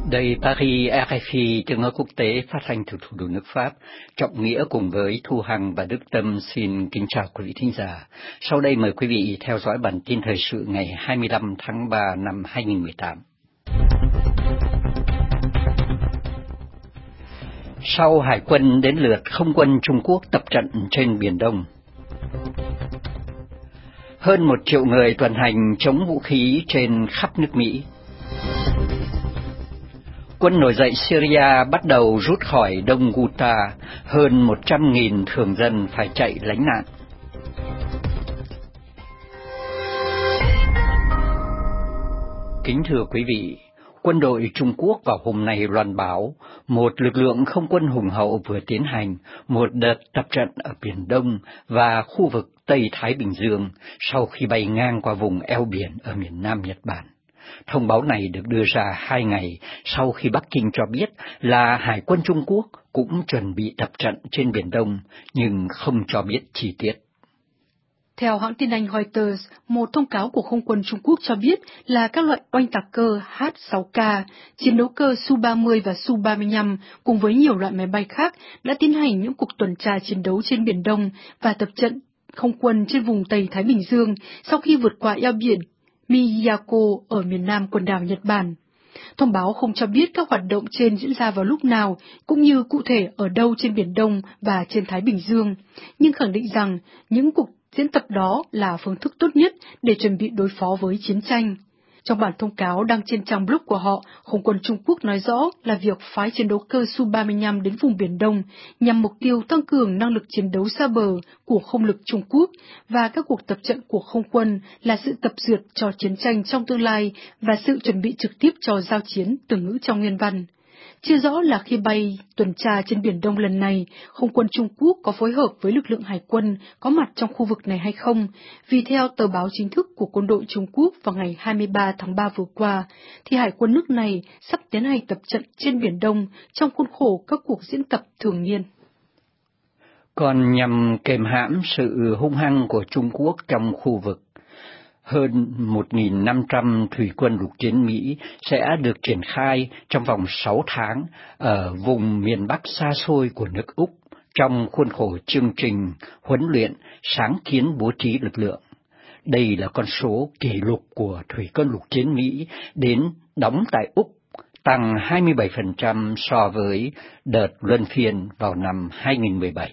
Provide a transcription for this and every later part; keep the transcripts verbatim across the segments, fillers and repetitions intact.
Đây Paris, rờ ép i tiếng nói quốc tế phát thanh từ thủ đô nước Pháp. Trọng Nghĩa cùng với Thu Hằng và Đức Tâm xin kính chào quý vị thính giả. Sau đây mời quý vị theo dõi bản tin thời sự ngày hai mươi lăm tháng ba năm hai nghìn không trăm mười tám. Sau Hải quân đến lượt không quân Trung Quốc tập trận trên Biển Đông. Hơn một triệu người tuần hành chống vũ khí trên khắp nước Mỹ. Quân nổi dậy Syria bắt đầu rút khỏi Đông Ghouta, hơn một trăm nghìn thường dân phải chạy lánh nạn. Kính thưa quý vị, quân đội Trung Quốc vào hôm nay loan báo một lực lượng không quân hùng hậu vừa tiến hành một đợt tập trận ở Biển Đông và khu vực Tây Thái Bình Dương sau khi bay ngang qua vùng eo biển ở miền Nam Nhật Bản. Thông báo này được đưa ra hai ngày sau khi Bắc Kinh cho biết là Hải quân Trung Quốc cũng chuẩn bị tập trận trên Biển Đông, nhưng không cho biết chi tiết. Theo hãng tin Anh Reuters, một thông cáo của không quân Trung Quốc cho biết là các loại oanh tạc cơ H sáu K, chiến đấu cơ Su ba mươi và Su ba mươi lăm cùng với nhiều loại máy bay khác đã tiến hành những cuộc tuần tra chiến đấu trên Biển Đông và tập trận không quân trên vùng Tây Thái Bình Dương sau khi vượt qua eo biển Miyako ở miền Nam quần đảo Nhật Bản. Thông báo không cho biết các hoạt động trên diễn ra vào lúc nào, cũng như cụ thể ở đâu trên Biển Đông và trên Thái Bình Dương, nhưng khẳng định rằng những cuộc diễn tập đó là phương thức tốt nhất để chuẩn bị đối phó với chiến tranh. Trong bản thông cáo đăng trên trang blog của họ, không quân Trung Quốc nói rõ là việc phái chiến đấu cơ Su ba mươi lăm đến vùng Biển Đông nhằm mục tiêu tăng cường năng lực chiến đấu xa bờ của không lực Trung Quốc, và các cuộc tập trận của không quân là sự tập dượt cho chiến tranh trong tương lai và sự chuẩn bị trực tiếp cho giao chiến, từ ngữ trong nguyên văn. Chưa rõ là khi bay tuần tra trên Biển Đông lần này, không quân Trung Quốc có phối hợp với lực lượng hải quân có mặt trong khu vực này hay không, vì theo tờ báo chính thức của quân đội Trung Quốc vào ngày hai mươi ba tháng ba vừa qua, thì hải quân nước này sắp tiến hành tập trận trên Biển Đông trong khuôn khổ các cuộc diễn tập thường niên. Còn nhằm kềm hãm sự hung hăng của Trung Quốc trong khu vực, hơn một nghìn năm trăm thủy quân lục chiến Mỹ sẽ được triển khai trong vòng sáu tháng ở vùng miền Bắc xa xôi của nước Úc trong khuôn khổ chương trình huấn luyện sáng kiến bố trí lực lượng. Đây là con số kỷ lục của thủy quân lục chiến Mỹ đến đóng tại Úc, tăng hai mươi bảy phần trăm so với đợt luân phiên vào năm hai nghìn không trăm mười bảy.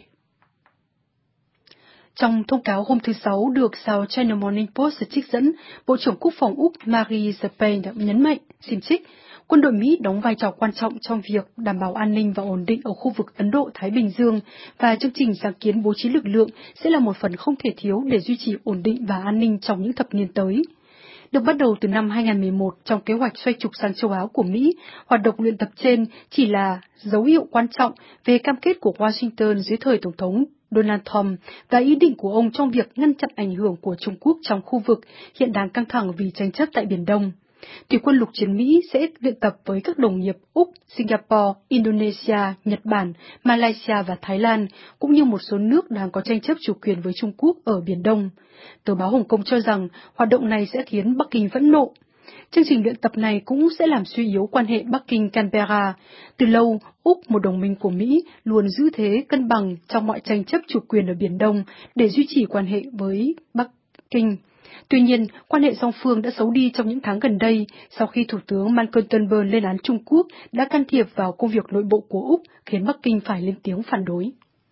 Trong thông cáo hôm thứ Sáu được South China Morning Post trích dẫn, Bộ trưởng Quốc phòng Úc Marie Le Pen đã nhấn mạnh, xin trích, quân đội Mỹ đóng vai trò quan trọng trong việc đảm bảo an ninh và ổn định ở khu vực Ấn Độ-Thái Bình Dương, và chương trình sáng kiến bố trí lực lượng sẽ là một phần không thể thiếu để duy trì ổn định và an ninh trong những thập niên tới. Được bắt đầu từ năm hai nghìn không trăm mười một trong kế hoạch xoay trục sang châu Á của Mỹ, hoạt động luyện tập trên chỉ là dấu hiệu quan trọng về cam kết của Washington dưới thời Tổng thống Donald Trump và ý định của ông trong việc ngăn chặn ảnh hưởng của Trung Quốc trong khu vực hiện đang căng thẳng vì tranh chấp tại Biển Đông. Thủy quân lục chiến Mỹ sẽ luyện tập với các đồng nghiệp Úc, Singapore, Indonesia, Nhật Bản, Malaysia và Thái Lan, cũng như một số nước đang có tranh chấp chủ quyền với Trung Quốc ở Biển Đông. Tờ báo Hồng Kông cho rằng hoạt động này sẽ khiến Bắc Kinh phẫn nộ. Chương trình luyện tập này cũng sẽ làm suy yếu quan hệ Bắc Kinh-Canberra. Từ lâu, Úc, một đồng minh của Mỹ, luôn giữ thế cân bằng trong mọi tranh chấp chủ quyền ở Biển Đông để duy trì quan hệ với Bắc Kinh. Tuy nhiên, quan hệ song phương đã xấu đi trong những tháng gần đây sau khi Thủ tướng Malcolm Turnbull lên án Trung Quốc đã can thiệp vào công việc nội bộ của Úc, khiến Bắc Kinh phải lên tiếng phản đối.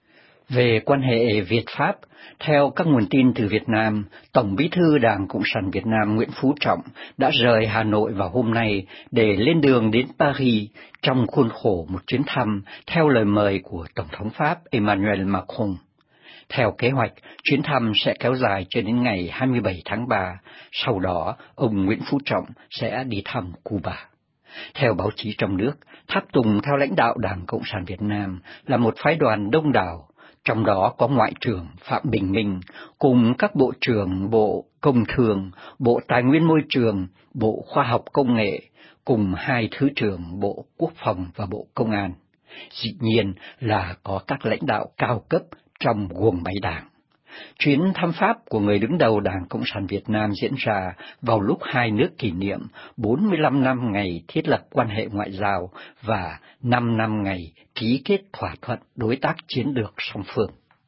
Về quan hệ Việt-Pháp, theo các nguồn tin từ Việt Nam, Tổng Bí thư Đảng Cộng sản Việt Nam Nguyễn Phú Trọng đã rời Hà Nội vào hôm nay để lên đường đến Paris trong khuôn khổ một chuyến thăm theo lời mời của Tổng thống Pháp Emmanuel Macron. Theo kế hoạch, chuyến thăm sẽ kéo dài cho đến ngày hai mươi bảy tháng ba, sau đó ông Nguyễn Phú Trọng sẽ đi thăm Cuba. Theo báo chí trong nước, tháp tùng theo lãnh đạo Đảng Cộng sản Việt Nam là một phái đoàn đông đảo, trong đó có Ngoại trưởng Phạm Bình Minh cùng các bộ trưởng Bộ Công Thương, Bộ Tài nguyên Môi trường, Bộ Khoa học Công nghệ, cùng hai Thứ trưởng Bộ Quốc phòng và Bộ Công an. Dĩ nhiên là có các lãnh đạo cao cấp trong guồng máy Đảng. Chuyến thăm Pháp của người đứng đầu Đảng Cộng sản Việt Nam diễn ra vào lúc hai nước kỷ niệm bốn mươi lăm năm ngày thiết lập quan hệ ngoại giao và năm năm ngày ký kết thỏa thuận đối tác chiến lược song phương.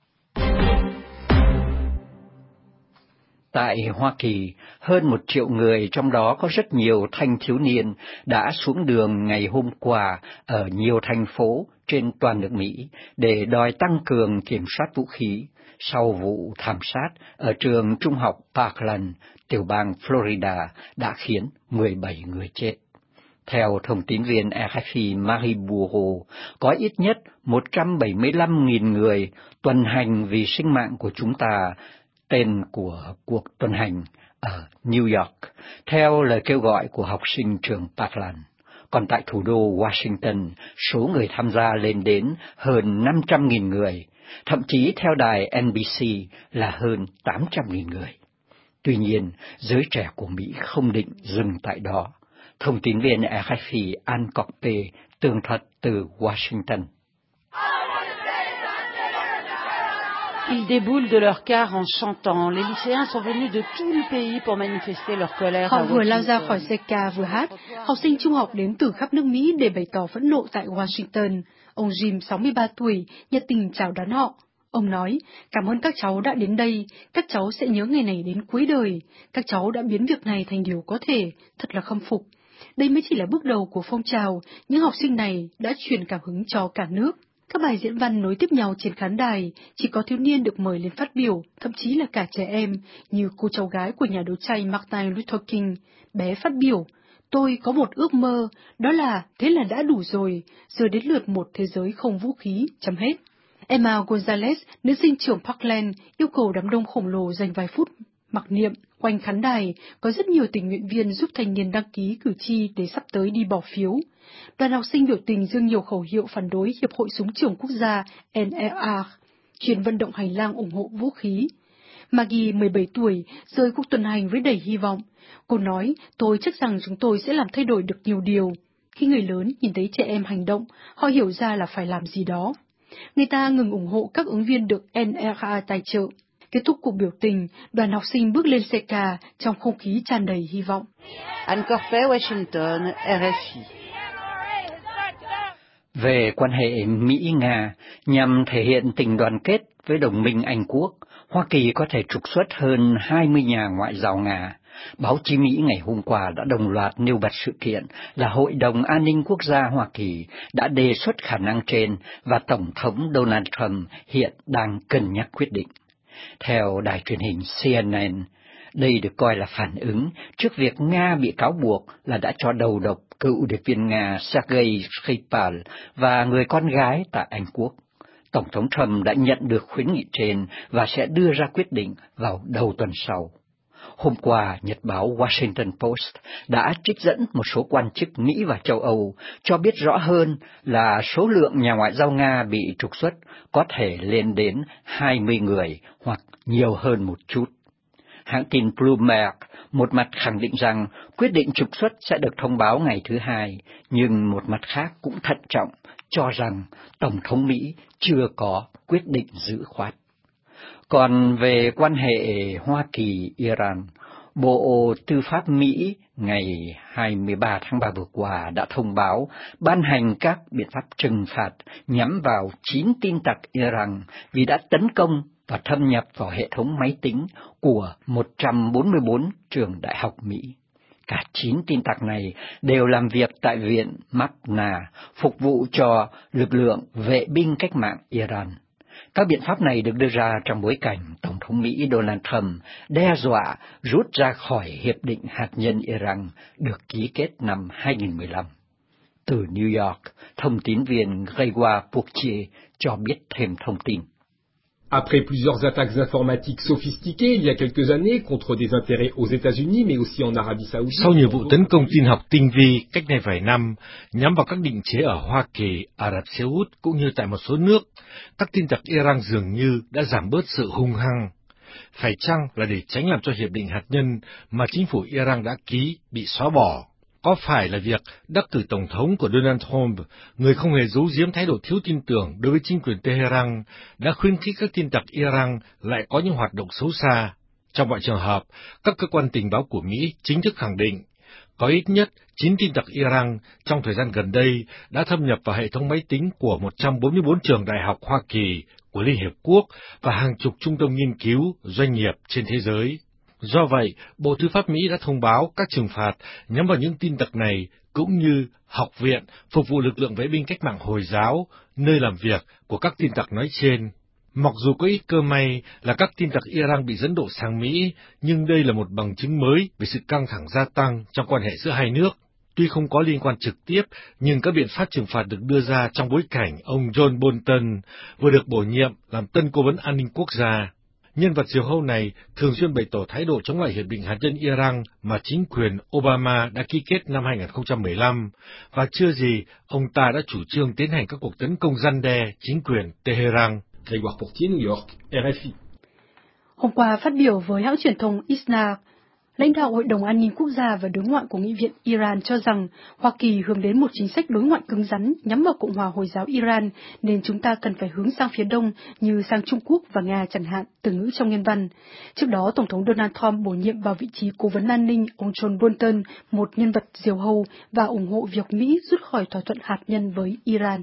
Tại Hoa Kỳ, hơn một triệu người, trong đó có rất nhiều thanh thiếu niên, đã xuống đường ngày hôm qua ở nhiều thành phố trên toàn nước Mỹ để đòi tăng cường kiểm soát vũ khí sau vụ thảm sát ở trường trung học Parkland, tiểu bang Florida, đã khiến mười bảy người chết. Theo thông tín viên R F I Marie Bourreau, có ít nhất một trăm bảy mươi lăm nghìn người tuần hành vì sinh mạng của chúng ta, tên của cuộc tuần hành ở New York, theo lời kêu gọi của học sinh trường Parkland. Còn tại thủ đô Washington, số người tham gia lên đến hơn năm trăm nghìn người, thậm chí theo đài N B C là hơn tám trăm nghìn người. Tuy nhiên, giới trẻ của Mỹ không định dừng tại đó. Thông tín viên R F I Ann Corpe tường thuật từ Washington. Ils déboulent de leur car en chantant. Les lycéens sont venus de tout le pays pour manifester leur colère. Họ vừa lao ra khỏi xe ca vừa hát. Học sinh trung học đến từ khắp nước Mỹ để bày tỏ phẫn nộ tại Washington. Ông Jim, sáu mươi ba tuổi, nhiệt tình chào đón họ. Ông nói, cảm ơn các cháu đã đến đây, các cháu sẽ nhớ ngày này đến cuối đời. Các cháu đã biến việc này thành điều có thể, thật là khâm phục. Đây mới chỉ là bước đầu của phong trào, những học sinh này đã truyền cảm hứng cho cả nước. Các bài diễn văn nối tiếp nhau trên khán đài, chỉ có thiếu niên được mời lên phát biểu, thậm chí là cả trẻ em, như cô cháu gái của nhà đấu tranh Martin Luther King. Bé phát biểu, tôi có một ước mơ, đó là thế là đã đủ rồi, giờ đến lượt một thế giới không vũ khí, chấm hết. Emma Gonzalez, nữ sinh trưởng Parkland, yêu cầu đám đông khổng lồ dành vài phút mặc niệm. Quanh khán đài, có rất nhiều tình nguyện viên giúp thanh niên đăng ký cử tri để sắp tới đi bỏ phiếu. Đoàn học sinh biểu tình giương nhiều khẩu hiệu phản đối Hiệp hội Súng trường Quốc gia N R A, truyền vận động hành lang ủng hộ vũ khí. Maggie, mười bảy tuổi, rời cuộc tuần hành với đầy hy vọng. Cô nói, tôi chắc rằng chúng tôi sẽ làm thay đổi được nhiều điều. Khi người lớn nhìn thấy trẻ em hành động, họ hiểu ra là phải làm gì đó. Người ta ngừng ủng hộ các ứng viên được N R A tài trợ. Kết thúc cuộc biểu tình, đoàn học sinh bước lên xe ca trong không khí tràn đầy hy vọng. Ann Corpe, Washington, R F I. Về quan hệ Mỹ-Nga, nhằm thể hiện tình đoàn kết với đồng minh Anh Quốc, Hoa Kỳ có thể trục xuất hơn hai mươi nhà ngoại giao Nga. Báo chí Mỹ ngày hôm qua đã đồng loạt nêu bật sự kiện là Hội đồng An ninh Quốc gia Hoa Kỳ đã đề xuất khả năng trên và Tổng thống Donald Trump hiện đang cân nhắc quyết định. Theo đài truyền hình C N N, đây được coi là phản ứng trước việc Nga bị cáo buộc là đã cho đầu độc cựu điệp viên Nga Sergei Skripal và người con gái tại Anh Quốc. Tổng thống Trump đã nhận được khuyến nghị trên và sẽ đưa ra quyết định vào đầu tuần sau. Hôm qua, nhật báo Washington Post đã trích dẫn một số quan chức Mỹ và châu Âu cho biết rõ hơn là số lượng nhà ngoại giao Nga bị trục xuất có thể lên đến hai mươi người hoặc nhiều hơn một chút. Hãng tin Bloomberg một mặt khẳng định rằng quyết định trục xuất sẽ được thông báo ngày thứ hai, nhưng một mặt khác cũng thận trọng, cho rằng Tổng thống Mỹ chưa có quyết định dứt khoát. Còn về quan hệ Hoa Kỳ-Iran, Bộ Tư pháp Mỹ ngày hai mươi ba tháng ba vừa qua đã thông báo ban hành các biện pháp trừng phạt nhắm vào chín tin tặc Iran vì đã tấn công và thâm nhập vào hệ thống máy tính của một trăm bốn mươi bốn trường đại học Mỹ. Cả chín tin tặc này đều làm việc tại Viện Magna, phục vụ cho lực lượng vệ binh cách mạng Iran. Các biện pháp này được đưa ra trong bối cảnh Tổng thống Mỹ Donald Trump đe dọa rút ra khỏi Hiệp định Hạt nhân Iran được ký kết năm hai nghìn không trăm mười lăm. Từ New York, thông tín viên Grégoire Pourtier cho biết thêm thông tin. Après plusieurs attaques informatiques sophistiquées il y a quelques années contre des intérêts aux États-Unis mais aussi en Arabie Saoudite. Sau nhiều vụ tấn công tin học tinh vi cách đây vài năm nhắm vào các định chế ở Hoa Kỳ, Ả Rập Xê Út cũng như tại một số nước, các tin tặc Iran dường như đã giảm bớt sự hung hăng. Phải chăng là để tránh làm cho hiệp định hạt nhân mà chính phủ Iran đã ký bị xóa bỏ? có phải là việc đắc cử Tổng thống của Donald Trump, người không hề giấu giếm thái độ thiếu tin tưởng đối với chính quyền Tehran, đã khuyến khích các tin tặc Iran lại có những hoạt động xấu xa? Trong mọi trường hợp, các cơ quan tình báo của Mỹ chính thức khẳng định, có ít nhất chín tin tặc Iran trong thời gian gần đây đã thâm nhập vào hệ thống máy tính của một trăm bốn mươi bốn trường đại học Hoa Kỳ, của Liên Hiệp Quốc và hàng chục trung tâm nghiên cứu, doanh nghiệp trên thế giới. Do vậy, Bộ Tư pháp Mỹ đã thông báo các trừng phạt nhắm vào những tin tặc này, cũng như học viện phục vụ lực lượng vệ binh cách mạng Hồi giáo, nơi làm việc của các tin tặc nói trên. Mặc dù có ít cơ may là các tin tặc Iran bị dẫn độ sang Mỹ, nhưng đây là một bằng chứng mới về sự căng thẳng gia tăng trong quan hệ giữa hai nước. Tuy không có liên quan trực tiếp, nhưng các biện pháp trừng phạt được đưa ra trong bối cảnh ông John Bolton vừa được bổ nhiệm làm tân cố vấn an ninh quốc gia. Nhân vật diều hâu này thường xuyên bày tỏ thái độ chống lại hiệp định hạt nhân Iran mà chính quyền Obama đã ký kết năm hai nghìn không trăm mười lăm, và chưa gì ông ta đã chủ trương tiến hành các cuộc tấn công răn đe chính quyền Tehran. Grégoire Portier, New York, R F I. Hôm qua phát biểu với hãng truyền thông I S N A, lãnh đạo Hội đồng An ninh Quốc gia và Đối ngoại của Nghị viện Iran cho rằng Hoa Kỳ hướng đến một chính sách đối ngoại cứng rắn nhắm vào Cộng hòa Hồi giáo Iran, nên chúng ta cần phải hướng sang phía đông như sang Trung Quốc và Nga chẳng hạn, từ ngữ trong nguyên văn. Trước đó, Tổng thống Donald Trump bổ nhiệm vào vị trí cố vấn an ninh ông John Bolton, một nhân vật diều hâu, và ủng hộ việc Mỹ rút khỏi thỏa thuận hạt nhân với Iran.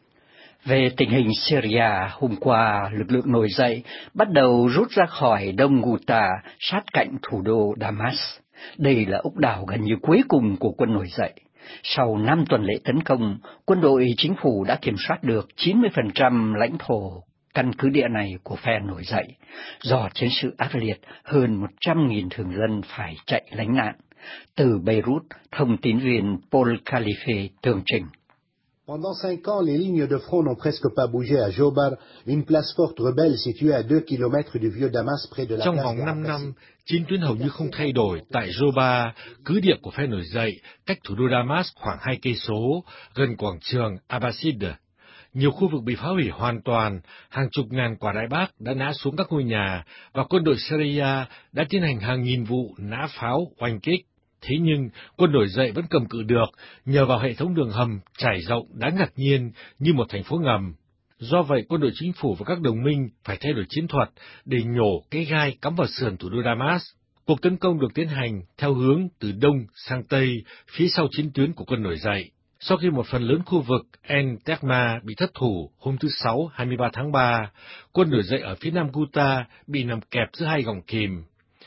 Về tình hình Syria, hôm qua, lực lượng nổi dậy bắt đầu rút ra khỏi đông Ghouta, sát cạnh thủ đô Damas. Đây là ốc đảo gần như cuối cùng của quân nổi dậy. Sau năm tuần lễ tấn công, quân đội chính phủ đã kiểm soát được chín mươi phần trăm lãnh thổ căn cứ địa này của phe nổi dậy. Do chiến sự ác liệt, hơn một trăm nghìn thường dân phải chạy lánh nạn. Từ Beirut, thông tín viên Paul Khalife tường trình. Pendant cinq ans, les lignes de front n'ont presque pas bougé à Jobar, une place forte rebelle située à deux kilomètres du vieux Damas près de la Trong place vòng năm năm, Al-Abbasi. chiến tuyến hầu như không thay đổi tại Jobar, cứ điểm của phe nổi dậy, cách thủ đô Damas khoảng hai cây số, gần quảng trường Abbasid. Nhiều khu vực bị phá hủy hoàn toàn, hàng chục ngàn quả đại bác đã ngã xuống các ngôi nhà, và quân đội Syria đã tiến hành hàng nghìn vụ nã pháo oanh kích. Thế nhưng, quân nổi dậy vẫn cầm cự được, nhờ vào hệ thống đường hầm trải rộng đáng ngạc nhiên như một thành phố ngầm. Do vậy, quân đội chính phủ và các đồng minh phải thay đổi chiến thuật để nhổ cái gai cắm vào sườn thủ đô Damas. Cuộc tấn công được tiến hành theo hướng từ đông sang tây, phía sau chiến tuyến của quân nổi dậy. Sau khi một phần lớn khu vực En Terma bị thất thủ hôm thứ Sáu hai mươi ba tháng ba, quân nổi dậy ở phía nam Ghouta bị nằm kẹp giữa hai gòng kìm.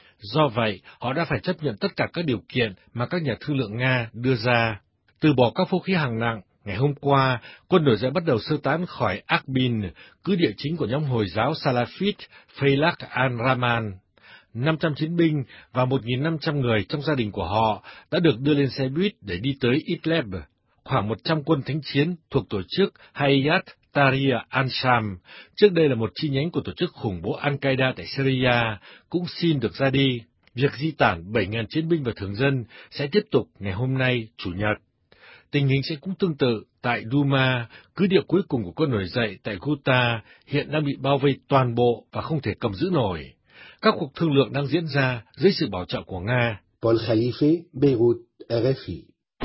Do vậy, họ đã phải chấp nhận tất cả các điều kiện mà các nhà thương lượng Nga đưa ra. Từ bỏ các vũ khí hạng nặng, ngày hôm qua, quân nổi dậy bắt đầu sơ tán khỏi Akbin, cứ địa chính của nhóm Hồi giáo Salafit Feilaq al-Rahman. năm trăm chiến binh và một nghìn năm trăm người trong gia đình của họ đã được đưa lên xe buýt để đi tới Idlib. Khoảng một trăm quân thánh chiến thuộc tổ chức Hayat Tahrir al-Sham, trước đây là một chi nhánh của tổ chức khủng bố Al-Qaeda tại Syria, cũng xin được ra đi. Việc di tản bảy nghìn chiến binh và thường dân sẽ tiếp tục ngày hôm nay, Chủ nhật. Tình hình sẽ cũng tương tự tại Duma, cứ địa cuối cùng của quân nổi dậy tại Ghouta, hiện đang bị bao vây toàn bộ và không thể cầm giữ nổi. Các cuộc thương lượng đang diễn ra dưới sự bảo trợ của Nga. Paul Khalife, Beirut, R F I.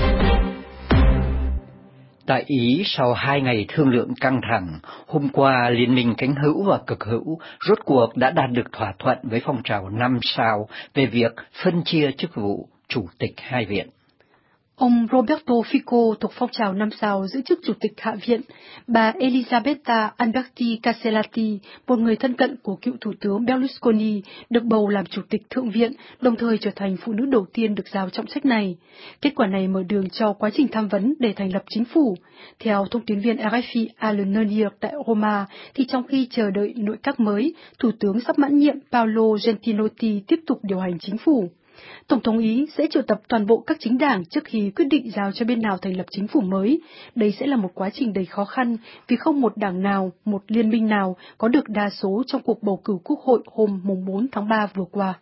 Tại Ý, sau hai ngày thương lượng căng thẳng, hôm qua Liên minh cánh hữu và cực hữu rốt cuộc đã đạt được thỏa thuận với phong trào năm sao về việc phân chia chức vụ chủ tịch hai viện. Ông Roberto Fico thuộc phong trào năm sao giữ chức chủ tịch Hạ viện, bà Elisabetta Alberti Casellati, một người thân cận của cựu thủ tướng Berlusconi, được bầu làm chủ tịch Thượng viện, đồng thời trở thành phụ nữ đầu tiên được giao trọng trách này. Kết quả này mở đường cho quá trình tham vấn để thành lập chính phủ. Theo thông tín viên R F I Alan Nonier tại Roma, thì trong khi chờ đợi nội các mới, Thủ tướng sắp mãn nhiệm Paolo Gentiloni tiếp tục điều hành chính phủ. Tổng thống Ý sẽ triệu tập toàn bộ các chính đảng trước khi quyết định giao cho bên nào thành lập chính phủ mới. Đây sẽ là một quá trình đầy khó khăn vì không một đảng nào, một liên minh nào có được đa số trong cuộc bầu cử quốc hội hôm bốn tháng ba vừa qua.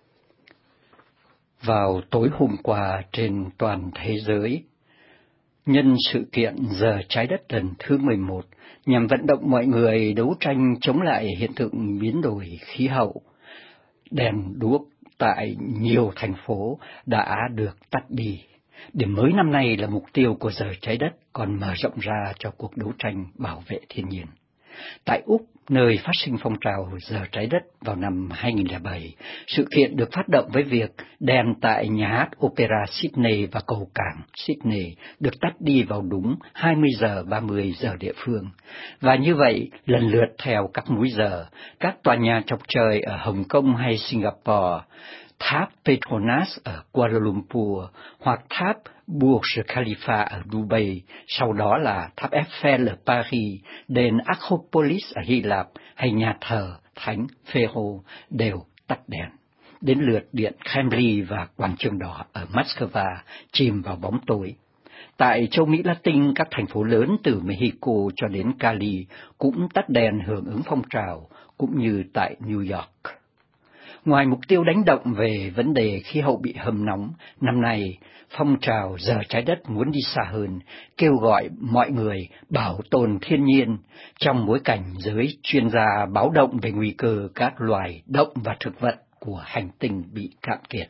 Vào tối hôm qua trên toàn thế giới, nhân sự kiện Giờ Trái Đất lần thứ mười một nhằm vận động mọi người đấu tranh chống lại hiện tượng biến đổi khí hậu, đèn đuốc tại nhiều thành phố đã được tắt đi. Điểm mới năm nay là mục tiêu của giờ trái đất còn mở rộng ra cho cuộc đấu tranh bảo vệ thiên nhiên. Tại Úc, nơi phát sinh phong trào giờ trái đất vào năm hai nghìn lẻ bảy, sự kiện được phát động với việc đèn tại nhà hát Opera Sydney và cầu cảng Sydney được tắt đi vào đúng hai mươi giờ ba mươi giờ địa phương. Và như vậy, lần lượt theo các múi giờ, các tòa nhà chọc trời ở Hồng Kông hay Singapore, tháp Petronas ở Kuala Lumpur hoặc tháp Burj Khalifa ở Dubai, sau đó là tháp Eiffel ở Paris, đền Acropolis ở Hy Lạp hay nhà thờ Thánh Phêrô đều tắt đèn. Đến lượt điện Kremlin và quảng trường đỏ ở Moscow chìm vào bóng tối. Tại châu Mỹ Latin, các thành phố lớn từ Mexico cho đến Cali cũng tắt đèn hưởng ứng phong trào, cũng như tại New York. Ngoài mục tiêu đánh động về vấn đề khí hậu bị hâm nóng, năm nay, phong trào giờ trái đất muốn đi xa hơn, kêu gọi mọi người bảo tồn thiên nhiên trong bối cảnh giới chuyên gia báo động về nguy cơ các loài động và thực vật của hành tinh bị cạn kiệt.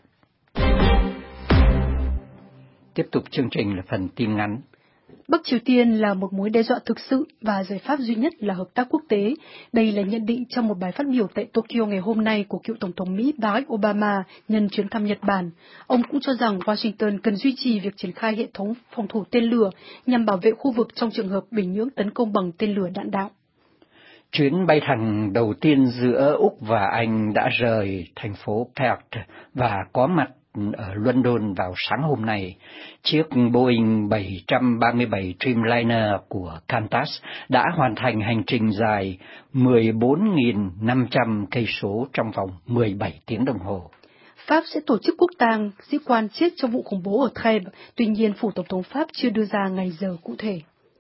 Tiếp tục chương trình là phần tin ngắn. Bắc Triều Tiên là một mối đe dọa thực sự và giải pháp duy nhất là hợp tác quốc tế. Đây là nhận định trong một bài phát biểu tại Tokyo ngày hôm nay của cựu Tổng thống Mỹ Barack Obama nhân chuyến thăm Nhật Bản. Ông cũng cho rằng Washington cần duy trì việc triển khai hệ thống phòng thủ tên lửa nhằm bảo vệ khu vực trong trường hợp Bình Nhưỡng tấn công bằng tên lửa đạn đạo. Chuyến bay thẳng đầu tiên giữa Úc và Anh đã rời thành phố Perth và có mặt ở London vào sáng hôm nay. Chiếc Boeing bảy ba bảy Dreamliner của Qantas đã hoàn thành hành trình dài mười bốn nghìn năm trăm cây số trong vòng mười bảy tiếng đồng hồ. Pháp sẽ tổ chức quốc tang sĩ quan chết trong vụ khủng bố ở Thèbes, tuy nhiên phủ Tổng thống Pháp chưa đưa ra ngày giờ cụ thể.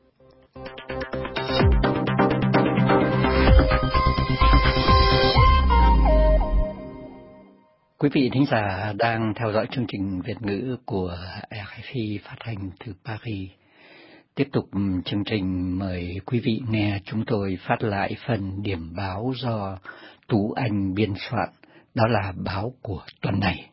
Quý vị thính giả đang theo dõi chương trình Việt ngữ của rờ ép i phát hành từ Paris. Tiếp tục chương trình, mời quý vị nghe chúng tôi phát lại phần điểm báo do Tú Anh biên soạn, đó là báo của tuần này.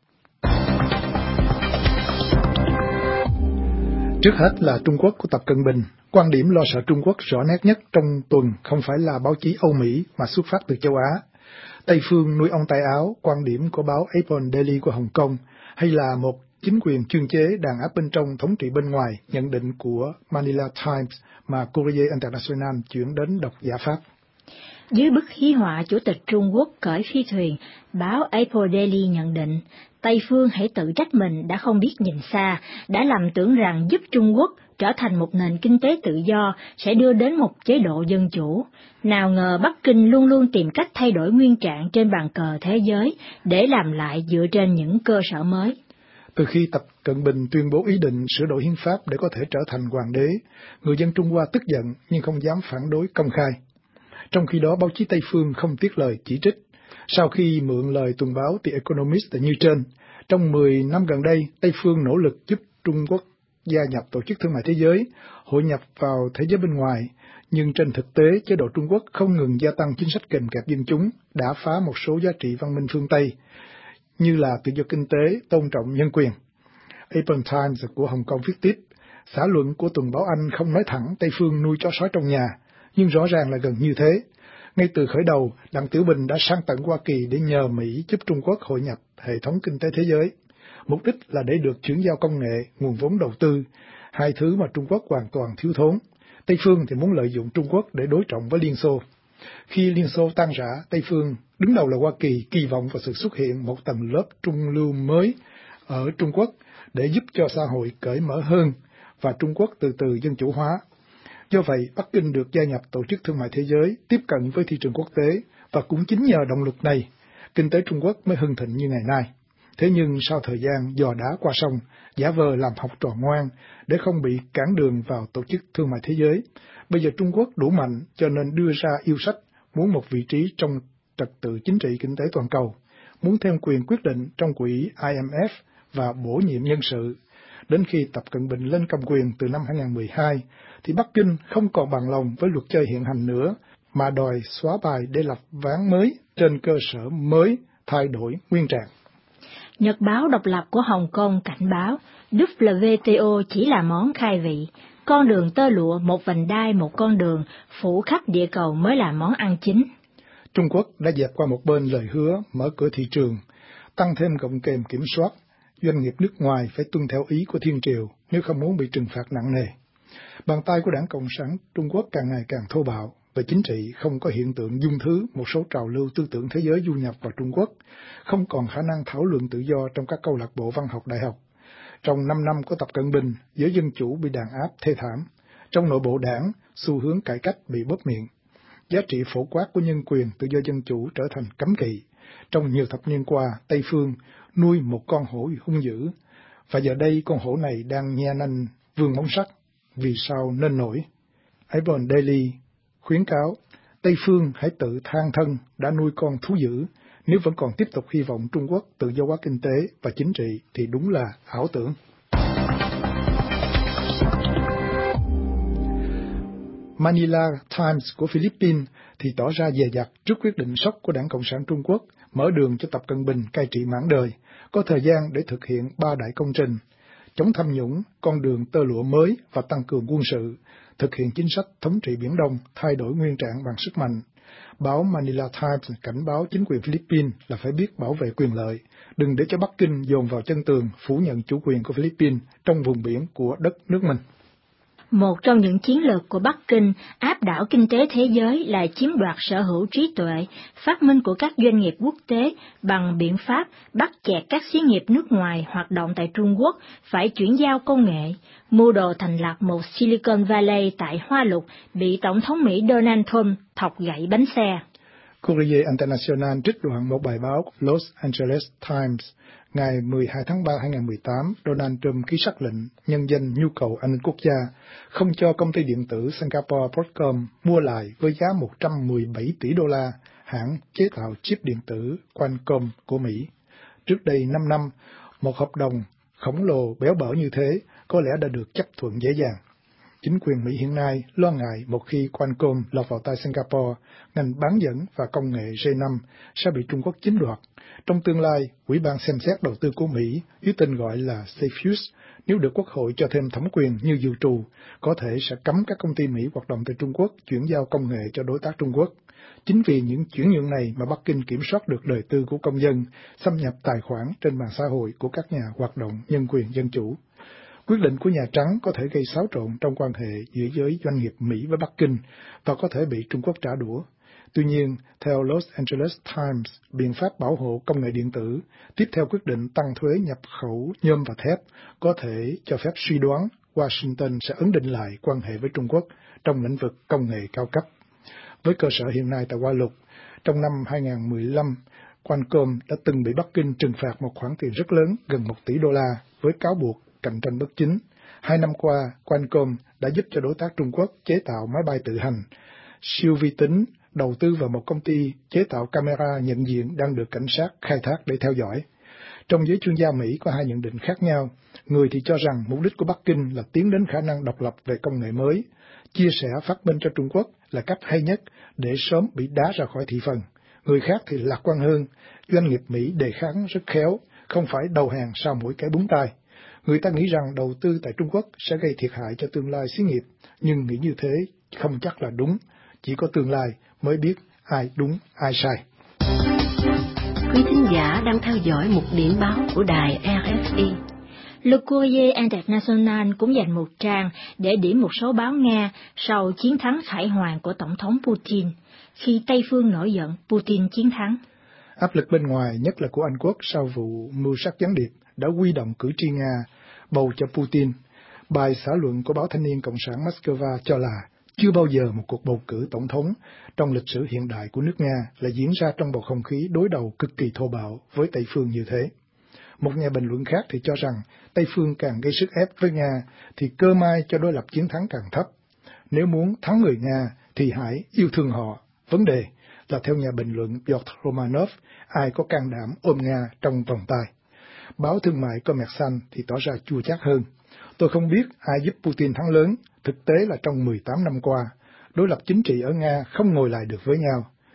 Trước hết là Trung Quốc của Tập Cận Bình. Quan điểm lo sợ Trung Quốc rõ nét nhất trong tuần không phải là báo chí Âu Mỹ mà xuất phát từ châu Á. Tây phương nuôi ong tay áo, quan điểm của báo Apple Daily của Hồng Kông, hay là một chính quyền chuyên chế đàn áp bên trong thống trị bên ngoài, nhận định của Manila Times mà Courrier International chuyển đến độc giả Pháp. Dưới bức hí họa Chủ tịch Trung Quốc cởi phi thuyền, báo Apple Daily nhận định, Tây phương hãy tự trách mình đã không biết nhìn xa, đã lầm tưởng rằng giúp Trung Quốc trở thành một nền kinh tế tự do sẽ đưa đến một chế độ dân chủ. Nào ngờ Bắc Kinh luôn luôn tìm cách thay đổi nguyên trạng trên bàn cờ thế giới để làm lại dựa trên những cơ sở mới. Từ khi Tập Cận Bình tuyên bố ý định sửa đổi hiến pháp để có thể trở thành hoàng đế, người dân Trung Hoa tức giận nhưng không dám phản đối công khai. Trong khi đó, báo chí Tây phương không tiếc lời chỉ trích. Sau khi mượn lời tuần báo The Economist như trên, trong mười năm gần đây, Tây phương nỗ lực giúp Trung Quốc gia nhập Tổ chức Thương mại Thế giới, hội nhập vào thế giới bên ngoài, nhưng trên thực tế, chế độ Trung Quốc không ngừng gia tăng chính sách kềm kẹp dân chúng, đã phá một số giá trị văn minh phương Tây, như là tự do kinh tế, tôn trọng nhân quyền. Apple Times của Hồng Kông viết tiếp, xã luận của tuần báo Anh không nói thẳng Tây phương nuôi chó sói trong nhà, nhưng rõ ràng là gần như thế. Ngay từ khởi đầu, Đặng Tiểu Bình đã sang tận Hoa Kỳ để nhờ Mỹ giúp Trung Quốc hội nhập hệ thống kinh tế thế giới. Mục đích là để được chuyển giao công nghệ, nguồn vốn đầu tư, hai thứ mà Trung Quốc hoàn toàn thiếu thốn. Tây phương thì muốn lợi dụng Trung Quốc để đối trọng với Liên Xô. Khi Liên Xô tan rã, Tây phương, đứng đầu là Hoa Kỳ, kỳ vọng vào sự xuất hiện một tầng lớp trung lưu mới ở Trung Quốc để giúp cho xã hội cởi mở hơn và Trung Quốc từ từ dân chủ hóa. Do vậy, Bắc Kinh được gia nhập Tổ chức Thương mại Thế giới, tiếp cận với thị trường quốc tế, và cũng chính nhờ động lực này, kinh tế Trung Quốc mới hưng thịnh như ngày nay. Thế nhưng sau thời gian dò đá qua sông, giả vờ làm học trò ngoan để không bị cản đường vào Tổ chức Thương mại Thế giới, bây giờ Trung Quốc đủ mạnh cho nên đưa ra yêu sách muốn một vị trí trong trật tự chính trị kinh tế toàn cầu, muốn thêm quyền quyết định trong quỹ I M F và bổ nhiệm nhân sự. Đến khi Tập Cận Bình lên cầm quyền từ năm hai không một hai, thì Bắc Kinh không còn bằng lòng với luật chơi hiện hành nữa, mà đòi xóa bài để lập ván mới trên cơ sở mới, thay đổi nguyên trạng. Nhật báo độc lập của Hồng Kông cảnh báo vê kép tê o chỉ là món khai vị, con đường tơ lụa một vành đai một con đường phủ khắp địa cầu mới là món ăn chính. Trung Quốc đã dẹp qua một bên lời hứa mở cửa thị trường, tăng thêm gọng kềm kiểm soát, doanh nghiệp nước ngoài phải tuân theo ý của thiên triều nếu không muốn bị trừng phạt nặng nề. Bàn tay của Đảng Cộng sản Trung Quốc càng ngày càng thô bạo. Về chính trị, không có hiện tượng dung thứ một số trào lưu tư tưởng thế giới du nhập vào Trung Quốc, không còn khả năng thảo luận tự do trong các câu lạc bộ văn học đại học. Trong năm năm của Tập Cận Bình, giới dân chủ bị đàn áp thê thảm. Trong nội bộ đảng, xu hướng cải cách bị bóp miệng. Giá trị phổ quát của nhân quyền tự do dân chủ trở thành cấm kỵ. Trong nhiều thập niên qua, Tây Phương nuôi một con hổ hung dữ, và giờ đây con hổ này đang nhe nanh vươn móng sắc. Vì sao nên nổi? Avon Daily khuyến cáo, Tây Phương hãy tự than thân đã nuôi con thú dữ, nếu vẫn còn tiếp tục hy vọng Trung Quốc tự do hóa kinh tế và chính trị thì đúng là ảo tưởng. Manila Times của Philippines thì tỏ ra dè dặt trước quyết định sốc của Đảng Cộng sản Trung Quốc mở đường cho Tập Cận Bình cai trị mãn đời, có thời gian để thực hiện ba đại công trình: chống tham nhũng, con đường tơ lụa mới và tăng cường quân sự, thực hiện chính sách thống trị Biển Đông, thay đổi nguyên trạng bằng sức mạnh. Báo Manila Times cảnh báo chính quyền Philippines là phải biết bảo vệ quyền lợi, đừng để cho Bắc Kinh dồn vào chân tường phủ nhận chủ quyền của Philippines trong vùng biển của đất nước mình. Một trong những chiến lược của Bắc Kinh áp đảo kinh tế thế giới là chiếm đoạt sở hữu trí tuệ, phát minh của các doanh nghiệp quốc tế bằng biện pháp bắt chẹt các xí nghiệp nước ngoài hoạt động tại Trung Quốc phải chuyển giao công nghệ, mưu đồ thành lập một Silicon Valley tại Hoa Lục bị Tổng thống Mỹ Donald Trump thọc gãy bánh xe. Corriere International trích đoạn một bài báo Los Angeles Times ngày mười hai tháng ba năm hai nghìn không trăm mười tám, Donald Trump ký sắc lệnh nhân danh nhu cầu an ninh quốc gia, không cho công ty điện tử Singapore Broadcom mua lại với giá một trăm mười bảy tỷ đô la hãng chế tạo chip điện tử Qualcomm của Mỹ. Trước đây năm năm, một hợp đồng khổng lồ béo bở như thế có lẽ đã được chấp thuận dễ dàng. Chính quyền Mỹ hiện nay lo ngại một khi Qualcomm lọt vào tay Singapore, ngành bán dẫn và công nghệ G năm sẽ bị Trung Quốc chiếm đoạt. Trong tương lai, Ủy ban xem xét đầu tư của Mỹ, dưới tên gọi là Safeuse, nếu được Quốc hội cho thêm thẩm quyền như dự trù, có thể sẽ cấm các công ty Mỹ hoạt động tại Trung Quốc chuyển giao công nghệ cho đối tác Trung Quốc. Chính vì những chuyển nhượng này mà Bắc Kinh kiểm soát được đời tư của công dân, xâm nhập tài khoản trên mạng xã hội của các nhà hoạt động nhân quyền dân chủ. Quyết định của Nhà Trắng có thể gây xáo trộn trong quan hệ giữa giới doanh nghiệp Mỹ với Bắc Kinh và có thể bị Trung Quốc trả đũa. Tuy nhiên, theo Los Angeles Times, biện pháp bảo hộ công nghệ điện tử, tiếp theo quyết định tăng thuế nhập khẩu nhôm và thép, có thể cho phép suy đoán Washington sẽ ấn định lại quan hệ với Trung Quốc trong lĩnh vực công nghệ cao cấp. Với cơ sở hiện nay tại Hoa Lục, trong năm hai nghìn không trăm mười lăm, Qualcomm đã từng bị Bắc Kinh trừng phạt một khoản tiền rất lớn, gần một tỷ đô la, với cáo buộc cạnh tranh bất chính. Hai năm qua, Qualcomm đã giúp cho đối tác Trung Quốc chế tạo máy bay tự hành, siêu vi tính, đầu tư vào một công ty chế tạo camera nhận diện đang được cảnh sát khai thác để theo dõi. Trong giới chuyên gia Mỹ có hai nhận định khác nhau. Người thì cho rằng mục đích của Bắc Kinh là tiến đến khả năng độc lập về công nghệ mới, chia sẻ phát minh cho Trung Quốc là cách hay nhất để sớm bị đá ra khỏi thị phần. Người khác thì lạc quan hơn, doanh nghiệp Mỹ đề kháng rất khéo, không phải đầu hàng sau mỗi cái búng tay. Người ta nghĩ rằng đầu tư tại Trung Quốc sẽ gây thiệt hại cho tương lai xí nghiệp, nhưng nghĩ như thế không chắc là đúng. Chỉ có tương lai mới biết ai đúng, ai sai. Quý thính giả đang theo dõi một điểm báo của đài rờ ép i. Le Courrier International cũng dành một trang để điểm một số báo Nga sau chiến thắng khải hoàn của Tổng thống Putin. Khi Tây phương nổi giận, Putin chiến thắng. Áp lực bên ngoài, nhất là của Anh Quốc sau vụ mưu sát gián điệp, đã huy động cử tri Nga bầu cho Putin. Bài xã luận của báo Thanh niên Cộng sản Moscow cho là chưa bao giờ một cuộc bầu cử tổng thống trong lịch sử hiện đại của nước Nga lại diễn ra trong bầu không khí đối đầu cực kỳ thô bạo với Tây phương như thế. Một nhà bình luận khác thì cho rằng Tây phương càng gây sức ép với Nga thì cơ may cho đối lập chiến thắng càng thấp. Nếu muốn thắng người Nga thì hãy yêu thương họ. Vấn đề là theo nhà bình luận Piotr Romanov, ai có can đảm ôm Nga trong vòng tay. Báo thương mại Kommersant thì tỏ ra chua chát hơn. Tôi không biết ai giúp Putin thắng lớn, thực tế là trong mười tám năm qua, đối lập chính trị ở Nga không ngồi lại được với nhau.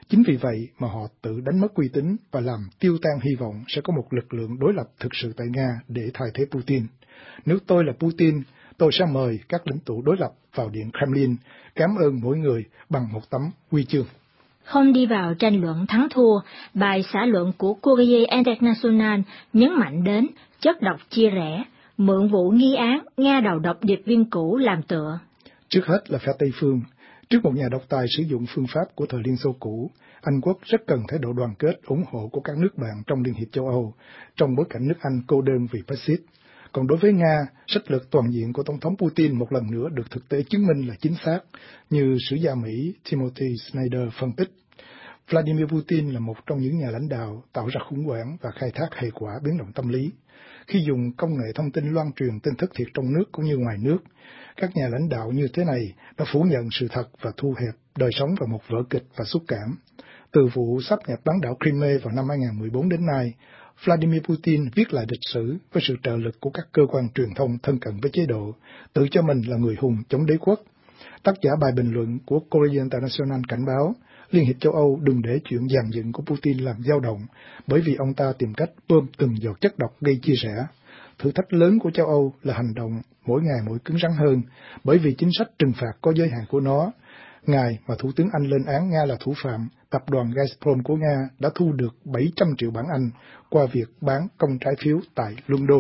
Chính vì vậy mà họ tự đánh mất uy tín và làm tiêu tan hy vọng sẽ có một lực lượng đối lập thực sự tại Nga để thay thế Putin. Nếu tôi là Putin, tôi sẽ mời các lãnh tụ đối lập vào điện Kremlin, cảm ơn mỗi người bằng một tấm huy chương. Không đi vào tranh luận thắng thua, bài xã luận của Courrier International nhấn mạnh đến chất độc chia rẽ, mượn vụ nghi án Nga đầu độc điệp viên cũ làm tựa. Trước hết là phe Tây phương. Trước một nhà độc tài sử dụng phương pháp của thời Liên Xô cũ, Anh Quốc rất cần thái độ đoàn kết ủng hộ của các nước bạn trong Liên hiệp châu Âu, trong bối cảnh nước Anh cô đơn vì Brexit. Còn đối với Nga, sách lược toàn diện của Tổng thống Putin một lần nữa được thực tế chứng minh là chính xác, như sử gia Mỹ Timothy Snyder phân tích. Vladimir Putin là một trong những nhà lãnh đạo tạo ra khủng hoảng và khai thác hệ quả biến động tâm lý. Khi dùng công nghệ thông tin loan truyền tin thất thiệt trong nước cũng như ngoài nước, các nhà lãnh đạo như thế này đã phủ nhận sự thật và thu hẹp đời sống vào một vở kịch và xúc cảm. Từ vụ sáp nhập bán đảo Crimea vào năm hai không một bốn đến nay, Vladimir Putin viết lại lịch sử với sự trợ lực của các cơ quan truyền thông thân cận với chế độ, tự cho mình là người hùng chống đế quốc. Tác giả bài bình luận của Courrier International cảnh báo, Liên hiệp châu Âu đừng để chuyện dàn dựng của Putin làm dao động, bởi vì ông ta tìm cách bơm từng giọt chất độc gây chia rẽ. Thử thách lớn của châu Âu là hành động mỗi ngày mỗi cứng rắn hơn, bởi vì chính sách trừng phạt có giới hạn của nó. Ngày mà Thủ tướng Anh lên án Nga là thủ phạm, tập đoàn Gazprom của Nga đã thu được bảy trăm triệu bảng Anh qua việc bán công trái phiếu tại London.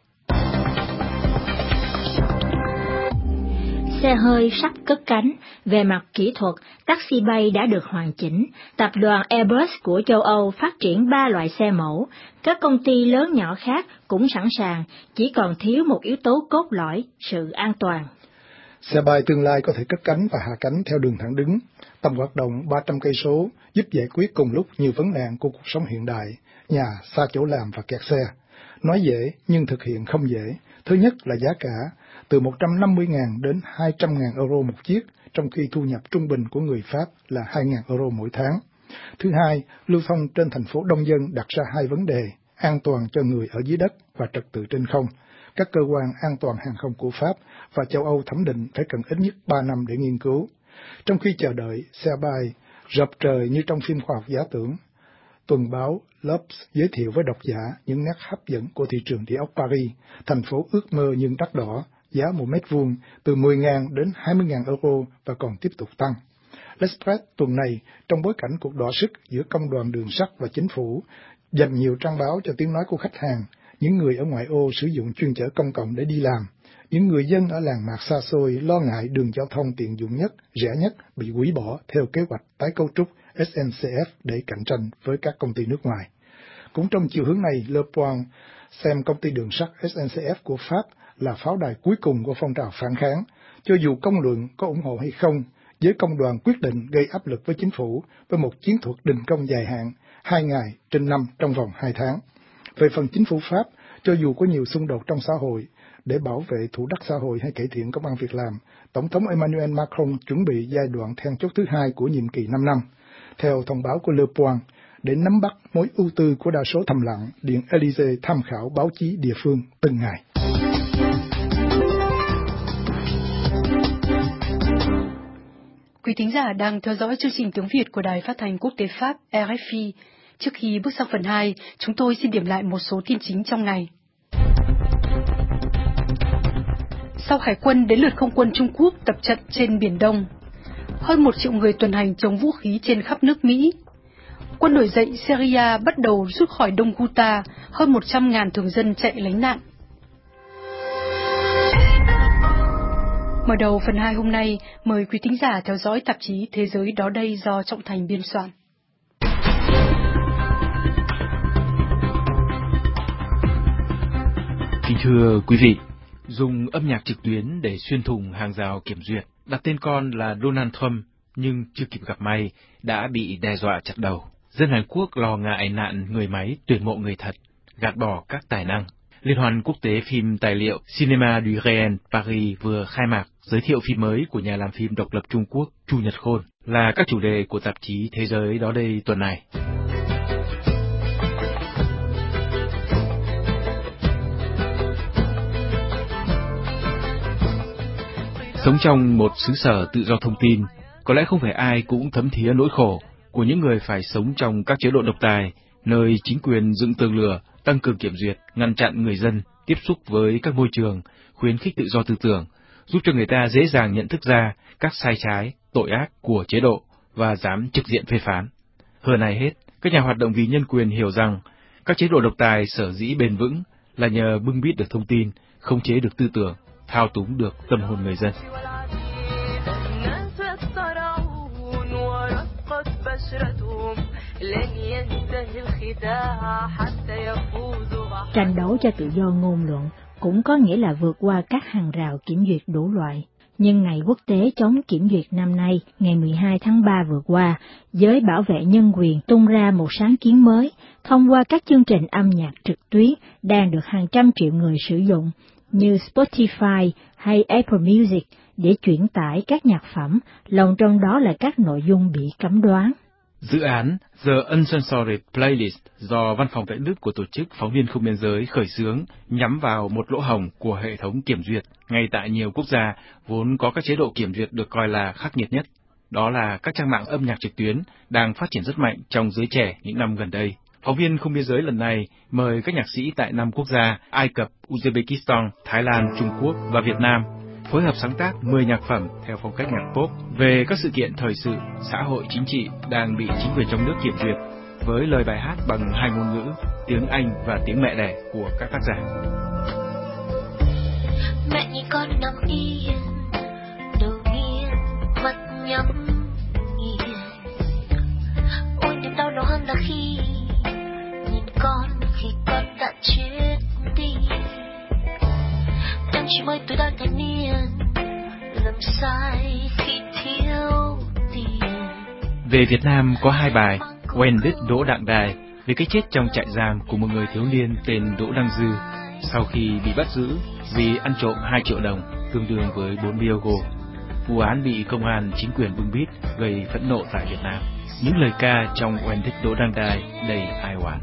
Xe hơi sắp cất cánh. Về mặt kỹ thuật, taxi bay đã được hoàn chỉnh. Tập đoàn Airbus của châu Âu phát triển ba loại xe mẫu. Các công ty lớn nhỏ khác cũng sẵn sàng, chỉ còn thiếu một yếu tố cốt lõi, sự an toàn. Xe bay tương lai có thể cất cánh và hạ cánh theo đường thẳng đứng. Tầm hoạt động ba trăm cây số giúp giải quyết cùng lúc nhiều vấn nạn của cuộc sống hiện đại, nhà, xa chỗ làm và kẹt xe. Nói dễ nhưng thực hiện không dễ. Thứ nhất là giá cả, từ một trăm năm mươi nghìn đến hai trăm nghìn euro một chiếc, trong khi thu nhập trung bình của người Pháp là hai nghìn euro mỗi tháng. Thứ hai, lưu thông trên thành phố đông dân đặt ra hai vấn đề, an toàn cho người ở dưới đất và trật tự trên không. Các cơ quan an toàn hàng không của Pháp và châu Âu thẩm định phải cần ít nhất ba năm để nghiên cứu. Trong khi chờ đợi, xe bay rập trời như trong phim khoa học giả tưởng. Tuần báo L'Obs giới thiệu với độc giả những nét hấp dẫn của thị trường địa ốc Paris, thành phố ước mơ nhưng đắt đỏ, giá một mét vuông từ mười nghìn đến hai mươi nghìn euro và còn tiếp tục tăng. L'Express tuần này, trong bối cảnh cuộc đọ sức giữa công đoàn đường sắt và chính phủ, dành nhiều trang báo cho tiếng nói của khách hàng, những người ở ngoại ô sử dụng chuyên chở công cộng để đi làm, những người dân ở làng mạc xa xôi lo ngại đường giao thông tiện dụng nhất, rẻ nhất bị hủy bỏ theo kế hoạch tái cấu trúc ét en xê ép để cạnh tranh với các công ty nước ngoài. Cũng trong chiều hướng này, Le Point xem công ty đường sắt ét en xê ép của Pháp là pháo đài cuối cùng của phong trào phản kháng. Cho dù công luận có ủng hộ hay không, giới công đoàn quyết định gây áp lực với chính phủ với một chiến thuật đình công dài hạn, hai ngày trên năm trong vòng hai tháng. Về phần chính phủ Pháp, cho dù có nhiều xung đột trong xã hội, để bảo vệ thủ đắc xã hội hay cải thiện công ăn việc làm, Tổng thống Emmanuel Macron chuẩn bị giai đoạn then chốt thứ hai của nhiệm kỳ năm năm. Theo thông báo của Le Point, để nắm bắt mối ưu tư của đa số thầm lặng, Điện Élysée tham khảo báo chí địa phương từng ngày. Quý thính giả đang theo dõi chương trình tiếng Việt của Đài Phát thanh Quốc tế Pháp rờ ép i. Trước khi bước sang phần hai, chúng tôi xin điểm lại một số tin chính trong ngày. Sau Hải quân đến lượt không quân Trung Quốc tập trận trên Biển Đông. Hơn một triệu người tuần hành chống vũ khí trên khắp nước Mỹ. Quân nổi dậy Syria bắt đầu rút khỏi Đông Ghouta, hơn một trăm nghìn thường dân chạy lánh nạn. Mở đầu phần hai hôm nay, mời quý thính giả theo dõi tạp chí Thế giới đó đây do Trọng Thành biên soạn. Kính thưa quý vị, dùng âm nhạc trực tuyến để xuyên thủng hàng rào kiểm duyệt, đặt tên con là Donald Trump nhưng chưa kịp gặp may đã bị đe dọa chặt đầu. Dân Hàn Quốc lo ngại nạn người máy tuyển mộ người thật, gạt bỏ các tài năng. Liên hoan quốc tế phim tài liệu Cinema du Réel Paris vừa khai mạc giới thiệu phim mới của nhà làm phim độc lập Trung Quốc Chu Nhật Khôn là các chủ đề của tạp chí Thế giới đó đây tuần này. Sống trong một xứ sở tự do thông tin, có lẽ không phải ai cũng thấm thía nỗi khổ của những người phải sống trong các chế độ độc tài, nơi chính quyền dựng tường lửa, tăng cường kiểm duyệt, ngăn chặn người dân tiếp xúc với các môi trường, khuyến khích tự do tư tưởng, giúp cho người ta dễ dàng nhận thức ra các sai trái, tội ác của chế độ và dám trực diện phê phán. Hơn ai hết, các nhà hoạt động vì nhân quyền hiểu rằng các chế độ độc tài sở dĩ bền vững là nhờ bưng bít được thông tin, khống chế được tư tưởng, thao túng được tâm hồn người dân. Tranh đấu cho tự do ngôn luận cũng có nghĩa là vượt qua các hàng rào kiểm duyệt đủ loại. Nhưng Ngày Quốc tế chống kiểm duyệt năm nay, ngày mười hai tháng ba vừa qua, giới bảo vệ nhân quyền tung ra một sáng kiến mới thông qua các chương trình âm nhạc trực tuyến đang được hàng trăm triệu người sử dụng như Spotify hay Apple Music để chuyển tải các nhạc phẩm, lồng trong đó là các nội dung bị cấm đoán. Dự án The Uncensored Playlist do Văn phòng tại Đức của tổ chức Phóng viên Không Biên Giới khởi xướng nhắm vào một lỗ hổng của hệ thống kiểm duyệt ngay tại nhiều quốc gia vốn có các chế độ kiểm duyệt được coi là khắc nghiệt nhất. Đó là các trang mạng âm nhạc trực tuyến đang phát triển rất mạnh trong giới trẻ những năm gần đây. Phóng viên Không Biên Giới lần này mời các nhạc sĩ tại năm quốc gia Ai Cập, Uzbekistan, Thái Lan, Trung Quốc và Việt Nam phối hợp sáng tác mười nhạc phẩm theo phong cách nhạc pop về các sự kiện thời sự, xã hội chính trị đang bị chính quyền trong nước kiểm duyệt, với lời bài hát bằng hai ngôn ngữ, tiếng Anh và tiếng mẹ đẻ của các tác giả. Mẹ nhìn con nằm yên, đầu nghiêng, mắt nhắm nghiền. Ôi niềm đau lòng hơn là khi nhìn con khi con đã chết đi. Em chỉ mới tuổi đang thanh niên, làm sai khi thiếu tiền. Về Việt Nam có hai bài When Did Đỗ Đặng Đài về cái chết trong trại giam của một người thiếu niên tên Đỗ Đăng Dư sau khi bị bắt giữ vì ăn trộm hai triệu đồng tương đương với bốn bi ô gô. Vụ án bị công an chính quyền bưng bít gây phẫn nộ tại Việt Nam. Những lời ca trong When Did Đỗ Đặng Đài đầy ai oán.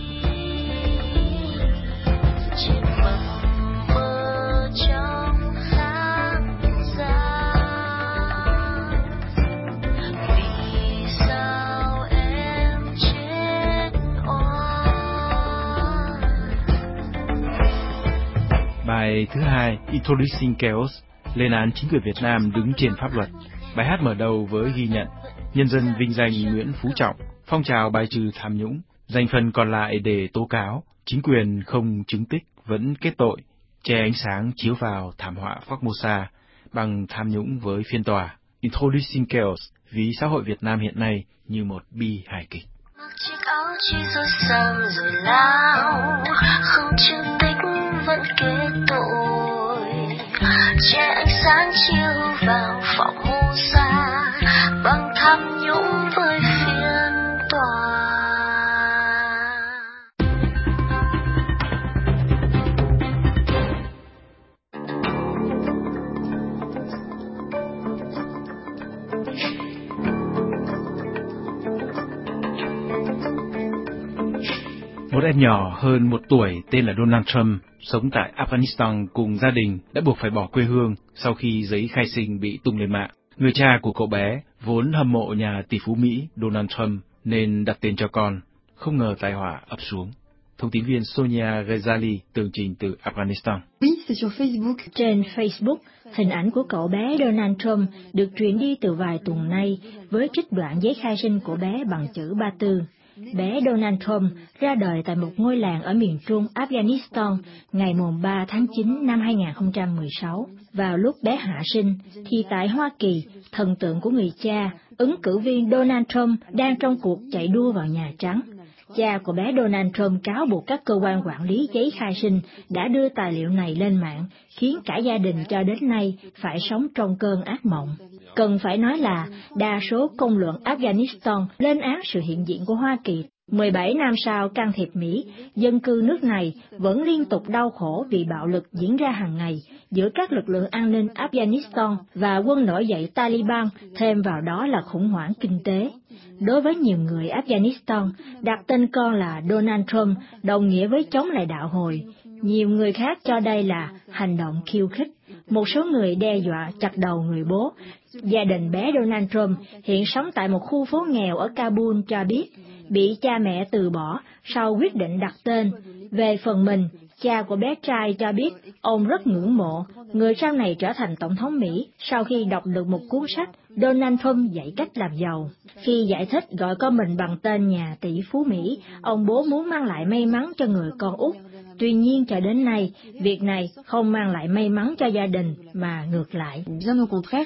Bài thứ hai, Introducing Chaos, lên án chính quyền Việt Nam đứng trên pháp luật. Bài hát mở đầu với ghi nhận nhân dân vinh danh Nguyễn Phú Trọng, phong trào bài trừ tham nhũng, dành phần còn lại để tố cáo chính quyền không chứng tích vẫn kết tội, che ánh sáng chiếu vào thảm họa Formosa bằng tham nhũng với phiên tòa. Introducing Chaos ví xã hội Việt Nam hiện nay như một bi hài kịch. Chiếc áo chỉ rồi xăm rồi lao, không chứng đích vẫn kết tội, che ánh sáng chiếu vào phòng hô xa bằng tham nhũng với phiên tòa. Một em nhỏ hơn một tuổi tên là Donald Trump sống tại Afghanistan cùng gia đình đã buộc phải bỏ quê hương sau khi giấy khai sinh bị tung lên mạng. Người cha của cậu bé vốn hâm mộ nhà tỷ phú Mỹ Donald Trump nên đặt tên cho con, không ngờ tai họa ập xuống. Thông tin viên Sonia Ghazali tường trình từ Afghanistan. Trên Facebook, hình ảnh của cậu bé Donald Trump được truyền đi từ vài tuần nay với trích đoạn giấy khai sinh của bé bằng chữ ba tư. Bé Donald Trump ra đời tại một ngôi làng ở miền trung Afghanistan ngày ba tháng chín năm hai nghìn không trăm mười sáu. Vào lúc bé hạ sinh, thì tại Hoa Kỳ, thần tượng của người cha, ứng cử viên Donald Trump đang trong cuộc chạy đua vào Nhà Trắng. Cha của bé Donald Trump cáo buộc các cơ quan quản lý giấy khai sinh đã đưa tài liệu này lên mạng, khiến cả gia đình cho đến nay phải sống trong cơn ác mộng. Cần phải nói là đa số công luận Afghanistan lên án sự hiện diện của Hoa Kỳ. mười bảy năm sau can thiệp Mỹ, dân cư nước này vẫn liên tục đau khổ vì bạo lực diễn ra hàng ngày giữa các lực lượng an ninh Afghanistan và quân nổi dậy Taliban, thêm vào đó là khủng hoảng kinh tế. Đối với nhiều người Afghanistan, đặt tên con là Donald Trump đồng nghĩa với chống lại đạo hồi. Nhiều người khác cho đây là hành động khiêu khích, Một số người đe dọa chặt đầu người bố. Gia đình bé Donald Trump hiện sống tại một khu phố nghèo ở Kabul cho biết bị cha mẹ từ bỏ sau quyết định đặt tên. Về phần mình, cha của bé trai cho biết ông rất ngưỡng mộ người sau này trở thành tổng thống Mỹ sau khi đọc được một cuốn sách Donald Trump dạy cách làm giàu. Khi giải thích gọi con mình bằng tên nhà tỷ phú Mỹ, ông bố muốn mang lại may mắn cho người con út. Tuy nhiên cho đến nay, việc này không mang lại may mắn cho gia đình mà ngược lại. Bien au contraire.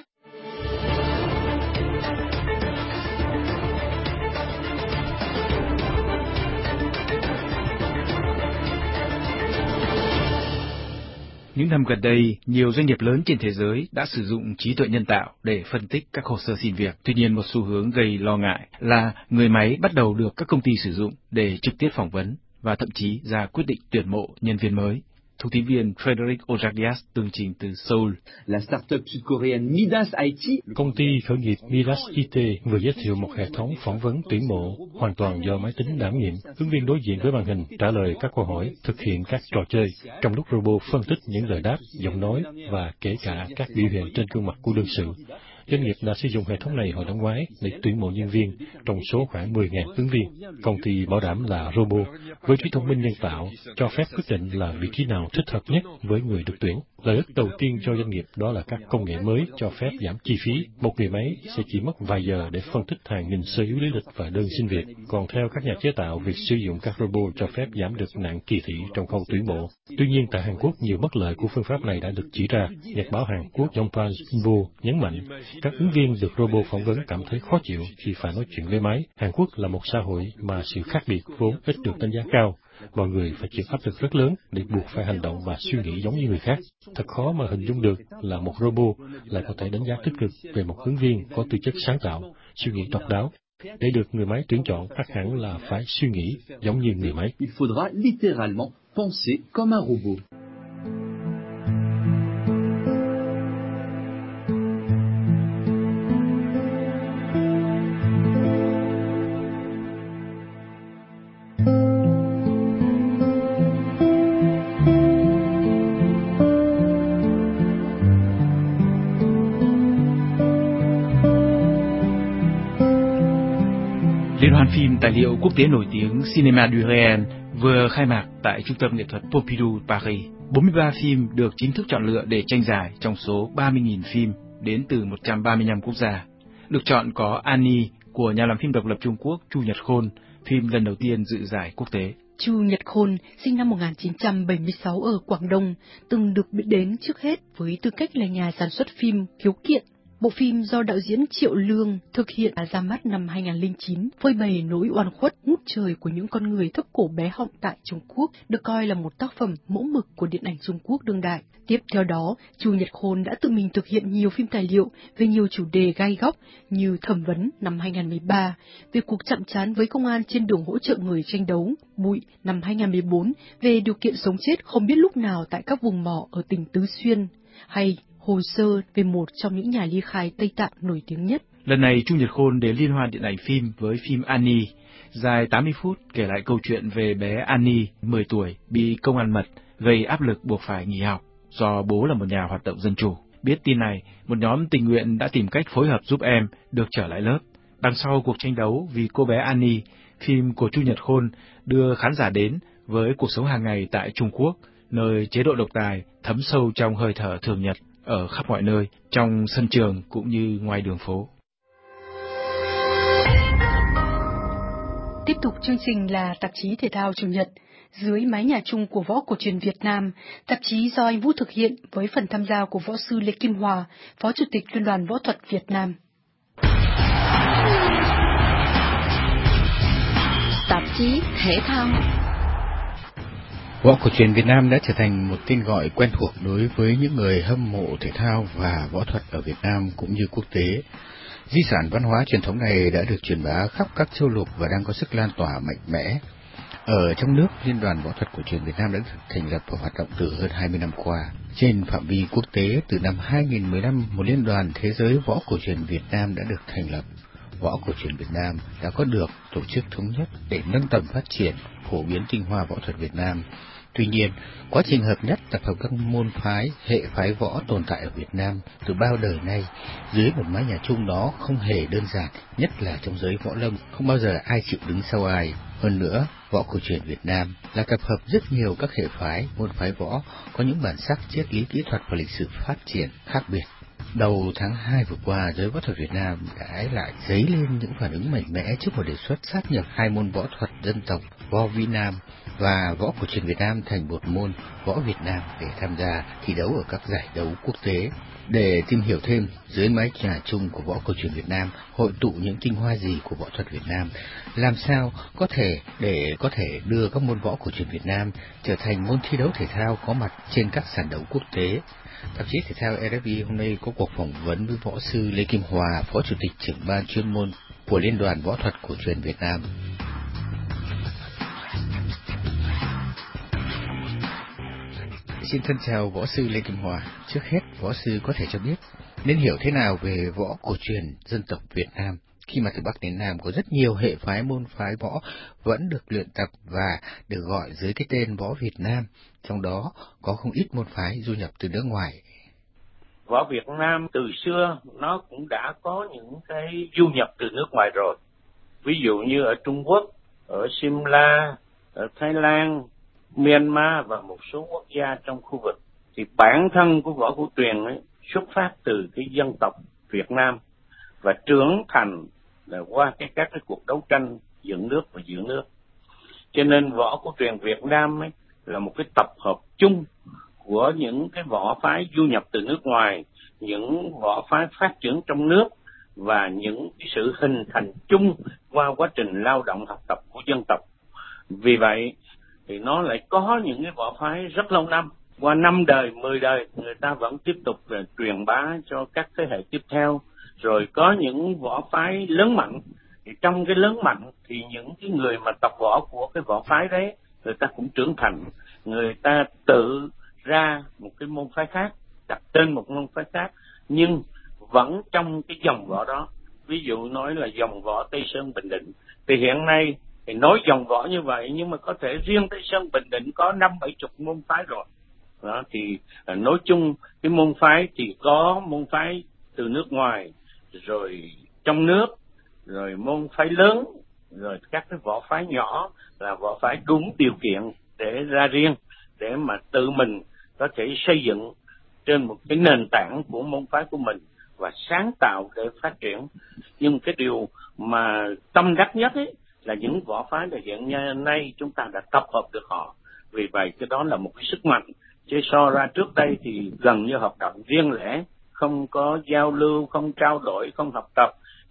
Những năm gần đây, nhiều doanh nghiệp lớn trên thế giới đã sử dụng trí tuệ nhân tạo để phân tích các hồ sơ xin việc. Tuy nhiên, một xu hướng gây lo ngại là người máy bắt đầu được các công ty sử dụng để trực tiếp phỏng vấn và thậm chí ra quyết định tuyển mộ nhân viên mới. Thông tin viên Frederick Ojagdias tường trình từ Seoul. La startup sud-coréenne Midas i tê. Công ty khởi nghiệp Midas i tê vừa giới thiệu một hệ thống phỏng vấn tuyển mộ hoàn toàn do máy tính đảm nhiệm. Ứng viên đối diện với màn hình, trả lời các câu hỏi, thực hiện các trò chơi, trong lúc robot phân tích những lời đáp, giọng nói và kể cả các biểu hiện trên gương mặt của đương sự. Doanh nghiệp đã sử dụng hệ thống này hồi năm ngoái để tuyển mộ nhân viên trong số khoảng mười nghìn ứng viên. Công ty bảo đảm là robot với trí thông minh nhân tạo cho phép quyết định là vị trí nào thích hợp nhất với người được tuyển. Lợi ích đầu tiên cho doanh nghiệp đó là các công nghệ mới cho phép giảm chi phí. Một người máy sẽ chỉ mất vài giờ để phân tích hàng nghìn sơ yếu lý lịch và đơn xin việc. Còn theo các nhà chế tạo, việc sử dụng các robot cho phép giảm được nạn kỳ thị trong khâu tuyển mộ. Tuy nhiên, tại Hàn Quốc, nhiều bất lợi của phương pháp này đã được chỉ ra. Nhật báo Hàn Quốc Yonpan Inbo nhấn mạnh, các ứng viên được robot phỏng vấn cảm thấy khó chịu khi phải nói chuyện với máy. Hàn Quốc là một xã hội mà sự khác biệt vốn ít được đánh giá cao. Mọi người phải chịu áp lực rất lớn để buộc phải hành động và suy nghĩ giống như người khác. Thật khó mà hình dung được là một robot lại có thể đánh giá tích cực về một ứng viên có tư chất sáng tạo, suy nghĩ độc đáo. Để được người máy tuyển chọn, ắt hẳn là phải suy nghĩ giống như người máy. Il faudra littéralement penser comme un robot. Liên hoan phim tài liệu quốc tế nổi tiếng Cinéma du Réel vừa khai mạc tại Trung tâm nghệ thuật Pompidou Paris. bốn mươi ba phim được chính thức chọn lựa để tranh giải trong số ba mươi nghìn phim đến từ một trăm ba mươi lăm quốc gia. Được chọn có Annie của nhà làm phim độc lập Trung Quốc Chu Nhật Khôn, phim lần đầu tiên dự giải quốc tế. Chu Nhật Khôn sinh năm một nghìn chín trăm bảy mươi sáu ở Quảng Đông, từng được biết đến trước hết với tư cách là nhà sản xuất phim khiếu kiện. Bộ phim do đạo diễn Triệu Lương thực hiện và ra mắt năm hai nghìn không trăm lẻ chín, phơi bày nỗi oan khuất ngút trời của những con người thấp cổ bé họng tại Trung Quốc, được coi là một tác phẩm mẫu mực của điện ảnh Trung Quốc đương đại. Tiếp theo đó, Chu Nhật Khôn đã tự mình thực hiện nhiều phim tài liệu về nhiều chủ đề gai góc như Thẩm vấn năm hai nghìn không trăm mười ba, về cuộc chạm trán với công an trên đường hỗ trợ người tranh đấu, Bụi năm hai nghìn không trăm mười bốn, về điều kiện sống chết không biết lúc nào tại các vùng mỏ ở tỉnh Tứ Xuyên, hay hồ sơ về một trong những nhà ly khai Tây Tạng nổi tiếng nhất. Lần này, Chu Nhật Khôn đến liên hoan điện ảnh phim với phim Annie, dài tám mươi phút, kể lại câu chuyện về bé Annie, mười tuổi, bị công an mật, gây áp lực buộc phải nghỉ học, do bố là một nhà hoạt động dân chủ. Biết tin này, một nhóm tình nguyện đã tìm cách phối hợp giúp em được trở lại lớp. Đằng sau cuộc tranh đấu vì cô bé Annie, phim của Chu Nhật Khôn đưa khán giả đến với cuộc sống hàng ngày tại Trung Quốc, nơi chế độ độc tài thấm sâu trong hơi thở thường nhật, ở khắp mọi nơi, trong sân trường cũng như ngoài đường phố. Tiếp tục chương trình là tạp chí thể thao Chủ nhật, dưới mái nhà chung của võ cổ truyền Việt Nam, tạp chí do anh Vũ thực hiện với phần tham gia của võ sư Lê Kim Hòa, Phó Chủ tịch Liên đoàn Võ thuật Việt Nam. Tạp chí thể thao. Võ cổ truyền Việt Nam đã trở thành một tên gọi quen thuộc đối với những người hâm mộ thể thao và võ thuật ở Việt Nam cũng như quốc tế. Di sản văn hóa truyền thống này đã được truyền bá khắp các châu lục và đang có sức lan tỏa mạnh mẽ. Ở trong nước, Liên đoàn Võ thuật cổ truyền Việt Nam đã được thành lập và hoạt động từ hơn hai mươi năm qua. Trên phạm vi quốc tế, từ năm hai nghìn không trăm mười lăm, một liên đoàn thế giới võ cổ truyền Việt Nam đã được thành lập. Võ cổ truyền Việt Nam đã có được tổ chức thống nhất để nâng tầm phát triển, phổ biến tinh hoa võ thuật Việt Nam Tuy nhiên, quá trình hợp nhất tập hợp các môn phái, hệ phái võ tồn tại ở Việt Nam từ bao đời nay dưới một mái nhà chung đó không hề đơn giản, nhất là trong giới võ lâm, không bao giờ ai chịu đứng sau ai. Hơn nữa, võ cổ truyền Việt Nam là tập hợp rất nhiều các hệ phái, môn phái võ có những bản sắc, triết lý, kỹ thuật và lịch sử phát triển khác biệt. Đầu tháng hai vừa qua, giới võ thuật Việt Nam đã lại dấy lên những phản ứng mạnh mẽ trước một đề xuất sát nhập hai môn võ thuật dân tộc Võ Vi Nam và võ cổ truyền Việt Nam thành một môn võ Việt Nam để tham gia thi đấu ở các giải đấu quốc tế. Để tìm hiểu thêm dưới mái nhà chung của võ cổ truyền Việt Nam hội tụ những tinh hoa gì của võ thuật Việt Nam, làm sao có thể để có thể đưa các môn võ cổ truyền Việt Nam trở thành môn thi đấu thể thao có mặt trên các sàn đấu quốc tế. Tạp chí Thể thao rờ ép i hôm nay có cuộc phỏng vấn với võ sư Lê Kim Hòa, Phó Chủ tịch trưởng ban chuyên môn của Liên đoàn Võ thuật cổ truyền Việt Nam. Xin thân chào võ sư Lê Kim Hòa. Trước hết, võ sư có thể cho biết nên hiểu thế nào về võ cổ truyền dân tộc Việt Nam khi mà từ Bắc đến Nam có rất nhiều hệ phái môn phái võ vẫn được luyện tập và được gọi dưới cái tên võ Việt Nam, trong đó có không ít môn phái du nhập từ nước ngoài. Võ Việt Nam từ xưa nó cũng đã có những cái du nhập từ nước ngoài rồi. Ví dụ như ở Trung Quốc, ở Simla, ở Thái Lan, Myanmar và một số quốc gia trong khu vực. Thì bản thân của võ cổ truyền ấy xuất phát từ cái dân tộc Việt Nam và trưởng thành là qua cái các cái cuộc đấu tranh dựng nước và giữ nước. Cho nên võ cổ truyền Việt Nam ấy là một cái tập hợp chung của những cái võ phái du nhập từ nước ngoài, những võ phái phát triển trong nước và những cái sự hình thành chung qua quá trình lao động học tập của dân tộc. Vì vậy thì nó lại có những cái võ phái rất lâu năm, qua năm đời, mười đời người ta vẫn tiếp tục uh, truyền bá cho các thế hệ tiếp theo. Rồi có những võ phái lớn mạnh, thì trong cái lớn mạnh thì những cái người mà tập võ của cái võ phái đấy người ta cũng trưởng thành, người ta tự ra một cái môn phái khác, đặt tên một môn phái khác, nhưng vẫn trong cái dòng võ đó. Ví dụ nói là dòng võ Tây Sơn Bình Định, thì hiện nay thì nói dòng võ như vậy, nhưng mà có thể riêng Tây Sơn Bình Định có năm bảy chục môn phái rồi. Đó, thì nói chung cái môn phái thì có môn phái từ nước ngoài, rồi trong nước, rồi môn phái lớn, rồi các cái võ phái nhỏ là võ phái đúng điều kiện để ra riêng, để mà tự mình có thể xây dựng trên một cái nền tảng của môn phái của mình và sáng tạo để phát triển. Nhưng cái điều mà tâm đắc nhất ấy là những võ phái là hiện nay chúng ta đã tập hợp được họ. Vì vậy cái đó là một cái sức mạnh. Chứ so ra trước đây thì gần như hoạt động riêng lẻ, không có giao lưu, không trao đổi, không học tập.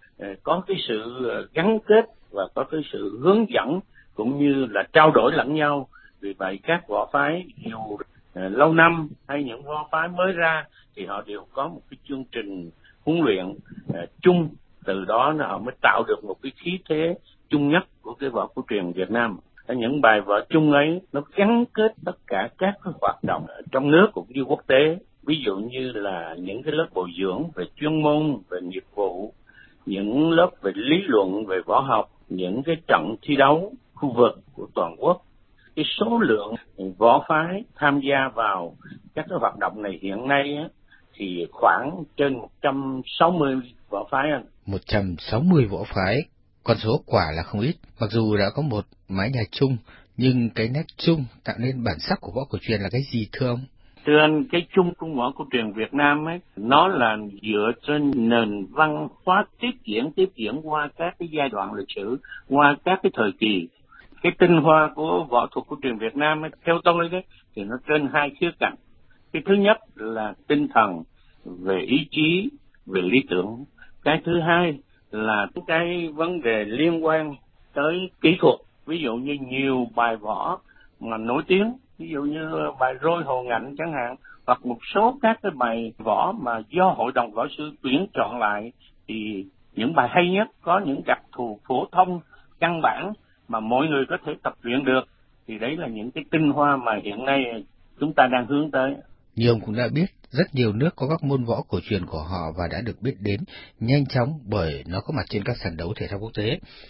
Có cái sự gắn kết và có cái sự hướng dẫn cũng như là trao đổi lẫn nhau. Vì vậy các võ phái dù lâu năm hay những võ phái mới ra thì họ đều có một cái chương trình huấn luyện chung, từ đó họ mới tạo được một cái khí thế chung nhất của cái võ cổ truyền Việt Nam. Những bài võ chung ấy nó gắn kết tất cả các cái hoạt động ở trong nước cũng như quốc tế. Ví dụ như là những cái lớp bồi dưỡng về chuyên môn, về nghiệp vụ, những lớp về lý luận, về võ học, những cái trận thi đấu khu vực của toàn quốc. Cái số lượng võ phái tham gia vào các cái hoạt động này hiện nay á, thì khoảng trên một trăm sáu mươi võ phái anh. một trăm sáu mươi võ phái, con số quả là không ít. Mặc dù đã có một mái nhà chung, nhưng cái nét chung tạo nên bản sắc của võ cổ truyền là cái gì thưa ông? Thưa anh, cái chung của võ cổ truyền Việt Nam ấy, nó là dựa trên nền văn hóa tiếp diễn, tiếp diễn qua các cái giai đoạn lịch sử, qua các cái thời kỳ. Cái tinh hoa của võ thuật cổ truyền Việt Nam ấy, theo tôi đấy, thì nó trên hai khía cạnh. Cái thứ nhất là tinh thần về ý chí, về lý tưởng. Cái thứ hai là cái vấn đề liên quan tới kỹ thuật. Ví dụ như nhiều bài võ mà nổi tiếng, ví dụ như bài Roi Hồ Ngạnh chẳng hạn, hoặc một số các cái bài võ mà do hội đồng võ sư tuyển chọn lại, thì những bài hay nhất có những đặc thù phổ thông căn bản mà mọi người có thể tập luyện được, thì đấy là những cái tinh hoa mà hiện nay chúng ta đang hướng tới. Như ông cũng đã biết, rất nhiều nước có các môn võ cổ truyền của họ và đã được biết đến nhanh chóng bởi nó có mặt trên các sàn đấu thể thao quốc tế.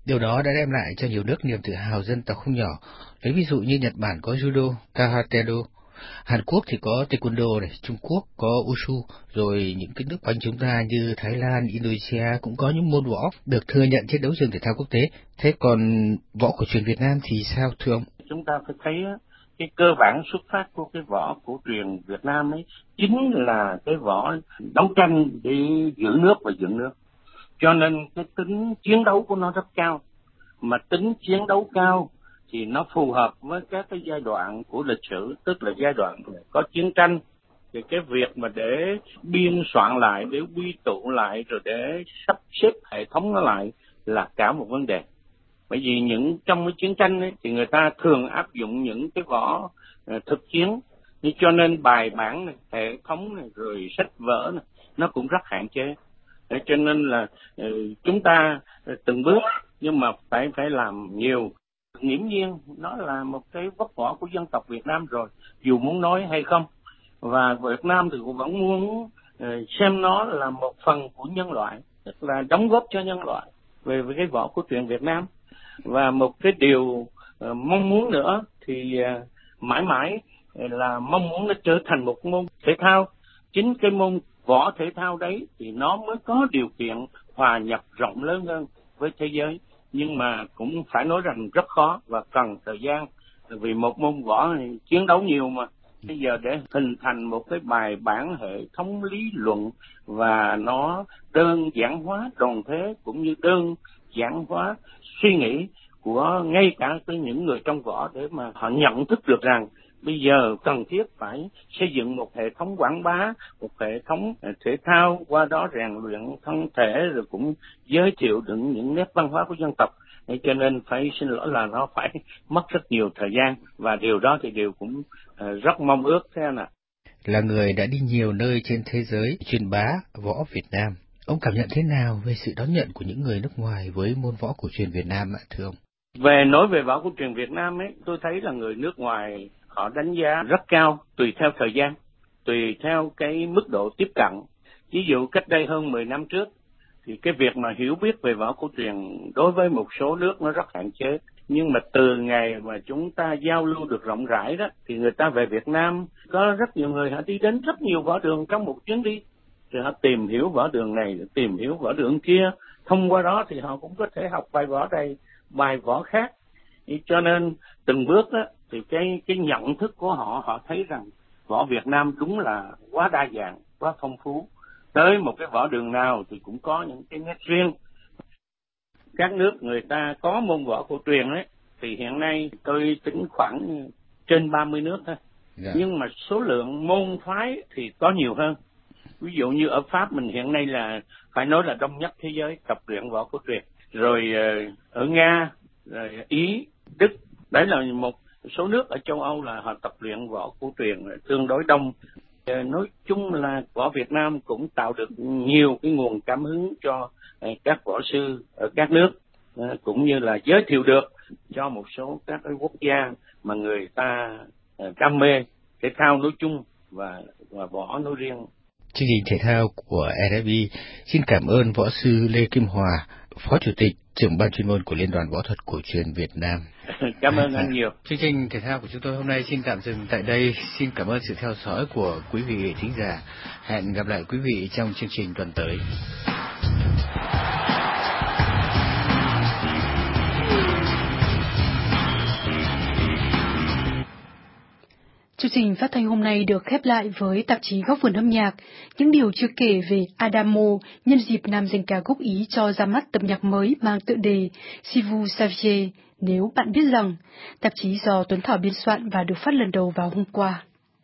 Điều đó đã đem lại cho nhiều nước niềm tự hào dân tộc không nhỏ. Lấy ví dụ như Nhật Bản có judo, karate-do, Hàn Quốc thì có taekwondo này, Trung Quốc có wushu, rồi những cái nước quanh chúng ta như Thái Lan, Indonesia cũng có những môn võ được thừa nhận trên đấu trường thể thao quốc tế. Thế còn võ cổ truyền Việt Nam thì sao thưa ông? Chúng ta phải thấy cái cơ bản xuất phát của cái võ cổ truyền Việt Nam ấy chính là cái võ đấu tranh để giữ nước và dựng nước. Cho nên cái tính chiến đấu của nó rất cao. Mà tính chiến đấu cao thì nó phù hợp với các cái giai đoạn của lịch sử, tức là giai đoạn có chiến tranh. Thì cái việc mà để biên soạn lại, để quy tụ lại, rồi để sắp xếp hệ thống nó lại là cả một vấn đề. Bởi vì những trong cái chiến tranh ấy, thì người ta thường áp dụng những cái võ uh, thực chiến. Nhưng cho nên bài bản này, hệ thống này, rồi sách vở này, nó cũng rất hạn chế. Để cho nên là uh, chúng ta uh, từng bước nhưng mà phải phải làm nhiều. Nghiễm nhiên nó là một cái vất vả của dân tộc Việt Nam rồi, dù muốn nói hay không. Và Việt Nam thì cũng vẫn muốn uh, xem nó là một phần của nhân loại, tức là đóng góp cho nhân loại về với cái võ cổ truyền Việt Nam. Và một cái điều uh, mong muốn nữa thì uh, mãi mãi uh, là mong muốn nó trở thành một môn thể thao. Chính cái môn võ thể thao đấy thì nó mới có điều kiện hòa nhập rộng lớn hơn với thế giới. Nhưng mà cũng phải nói rằng rất khó và cần thời gian, vì một môn võ này chiến đấu nhiều mà. Bây giờ để hình thành một cái bài bản hệ thống lý luận và nó đơn giản hóa đoàn thế cũng như đơn giản hóa suy nghĩ của ngay cả với những người trong võ, để mà họ nhận thức được rằng bây giờ cần thiết phải xây dựng một hệ thống quảng bá, một hệ thống thể thao, qua đó rèn luyện thân thể, rồi cũng giới thiệu được những nét văn hóa của dân tộc. Thế cho nên phải xin lỗi là nó phải mất rất nhiều thời gian, và điều đó thì điều cũng rất mong ước thế anh ạ. Là người đã đi nhiều nơi trên thế giới truyền bá võ Việt Nam, ông cảm nhận thế nào về sự đón nhận của những người nước ngoài với môn võ cổ truyền Việt Nam ạ thưa ông? Về nói về võ cổ truyền Việt Nam ấy, tôi thấy là người nước ngoài họ đánh giá rất cao, tùy theo thời gian, tùy theo cái mức độ tiếp cận. Ví dụ cách đây hơn mười năm trước, thì cái việc mà hiểu biết về võ cổ truyền đối với một số nước nó rất hạn chế. Nhưng mà từ ngày mà chúng ta giao lưu được rộng rãi đó, thì người ta về Việt Nam, có rất nhiều người họ đi đến rất nhiều võ đường trong một chuyến đi. Rồi họ tìm hiểu võ đường này, tìm hiểu võ đường kia. Thông qua đó thì họ cũng có thể học bài võ này, bài võ khác. Cho nên từng bước đó, thì cái, cái nhận thức của họ, họ thấy rằng võ Việt Nam đúng là quá đa dạng, quá phong phú. Tới một cái võ đường nào thì cũng có những cái nét riêng. Các nước người ta có môn võ cổ truyền ấy, thì hiện nay tôi tính khoảng trên ba mươi nước thôi. Yeah. Nhưng mà số lượng môn phái thì có nhiều hơn. Ví dụ như ở Pháp mình hiện nay là phải nói là đông nhất thế giới tập luyện võ cổ truyền. Rồi ở Nga, rồi Ý, Đức, đấy là một số nước ở châu Âu là họ tập luyện võ cổ truyền tương đối đông. Nói chung là võ Việt Nam cũng tạo được nhiều cái nguồn cảm hứng cho các võ sư ở các nước, cũng như là giới thiệu được cho một số các cái quốc gia mà người ta đam mê thể thao nói chung và, và võ nói riêng. Chương trình thể thao của rờ ép i xin cảm ơn võ sư Lê Kim Hòa, Phó Chủ tịch, trưởng ban chuyên môn của Liên đoàn Võ thuật Cổ truyền Việt Nam. Cảm ơn anh nhiều. Chương trình thể thao của chúng tôi hôm nay xin tạm dừng tại đây. Xin cảm ơn sự theo dõi của quý vị thính giả. Hẹn gặp lại quý vị trong chương trình tuần tới. Chương trình phát thanh hôm nay được khép lại với tạp chí Góc vườn âm nhạc, những điều chưa kể về Adamo nhân dịp nam danh ca gốc Ý cho ra mắt tập nhạc mới mang tựa đề Si vous saviez, nếu bạn biết rằng, tạp chí do Tuấn Thảo biên soạn và được phát lần đầu vào hôm qua.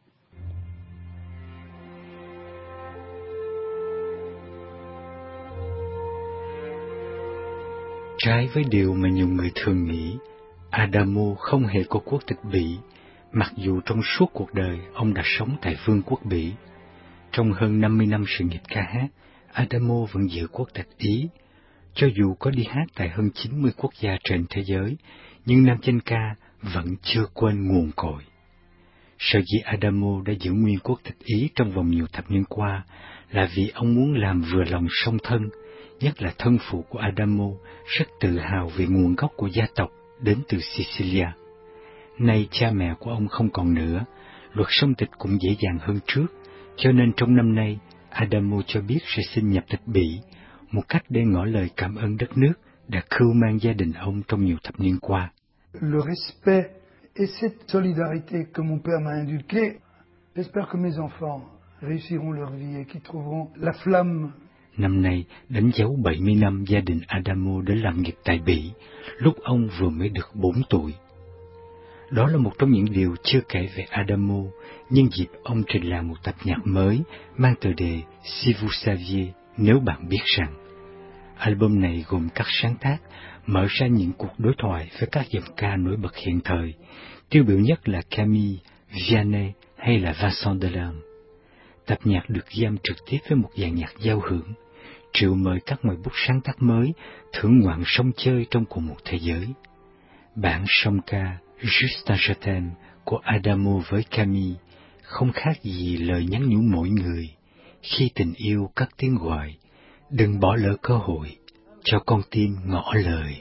Trái với điều mà nhiều người thường nghĩ, Adamo không hề có quốc tịch Bỉ, mặc dù trong suốt cuộc đời ông đã sống tại Vương quốc Bỉ. Trong hơn năm mươi năm sự nghiệp ca hát, Adamo vẫn giữ quốc tịch Ý. Cho dù có đi hát tại hơn chín mươi quốc gia trên thế giới, nhưng nam danh ca vẫn chưa quên nguồn cội. Sở dĩ Adamo đã giữ nguyên quốc tịch Ý trong vòng nhiều thập niên qua là vì ông muốn làm vừa lòng song thân, nhất là thân phụ của Adamo, rất tự hào về nguồn gốc của gia tộc đến từ Sicilia. Nay cha mẹ của ông không còn nữa, luật song tịch cũng dễ dàng hơn trước, cho nên trong năm nay, Adamo cho biết sẽ xin nhập tịch Bỉ, một cách để ngỏ lời cảm ơn đất nước đã cưu mang gia đình ông trong nhiều thập niên qua. Le respect et cette solidarité que mon père m'a inculqué, j'espère que mes enfants réussiront leur vie et qu'ils trouveront la flamme. Năm nay đánh dấu bảy mươi năm gia đình Adamo đến làm nghiệp tại Bỉ, lúc ông vừa mới được bốn tuổi. Đó là một trong những điều chưa kể về Adamo, nhân dịp ông trình làng một tập nhạc mới mang tựa đề Si vous saviez, nếu bạn biết rằng. Album này gồm các sáng tác, mở ra những cuộc đối thoại với các giọng ca nổi bật hiện thời, tiêu biểu nhất là Camille, Vianney hay là Vincent Delerme. Tập nhạc được ghi âm trực tiếp với một dàn nhạc giao hưởng, triệu mời các ngòi bút sáng tác mới thưởng ngoạn song chơi trong cùng một thế giới. Bản song ca Juste un je t'aime của Adamo với Camille không khác gì lời nhắn nhủ mỗi người, khi tình yêu cất tiếng gọi, đừng bỏ lỡ cơ hội, cho con tim ngỏ lời.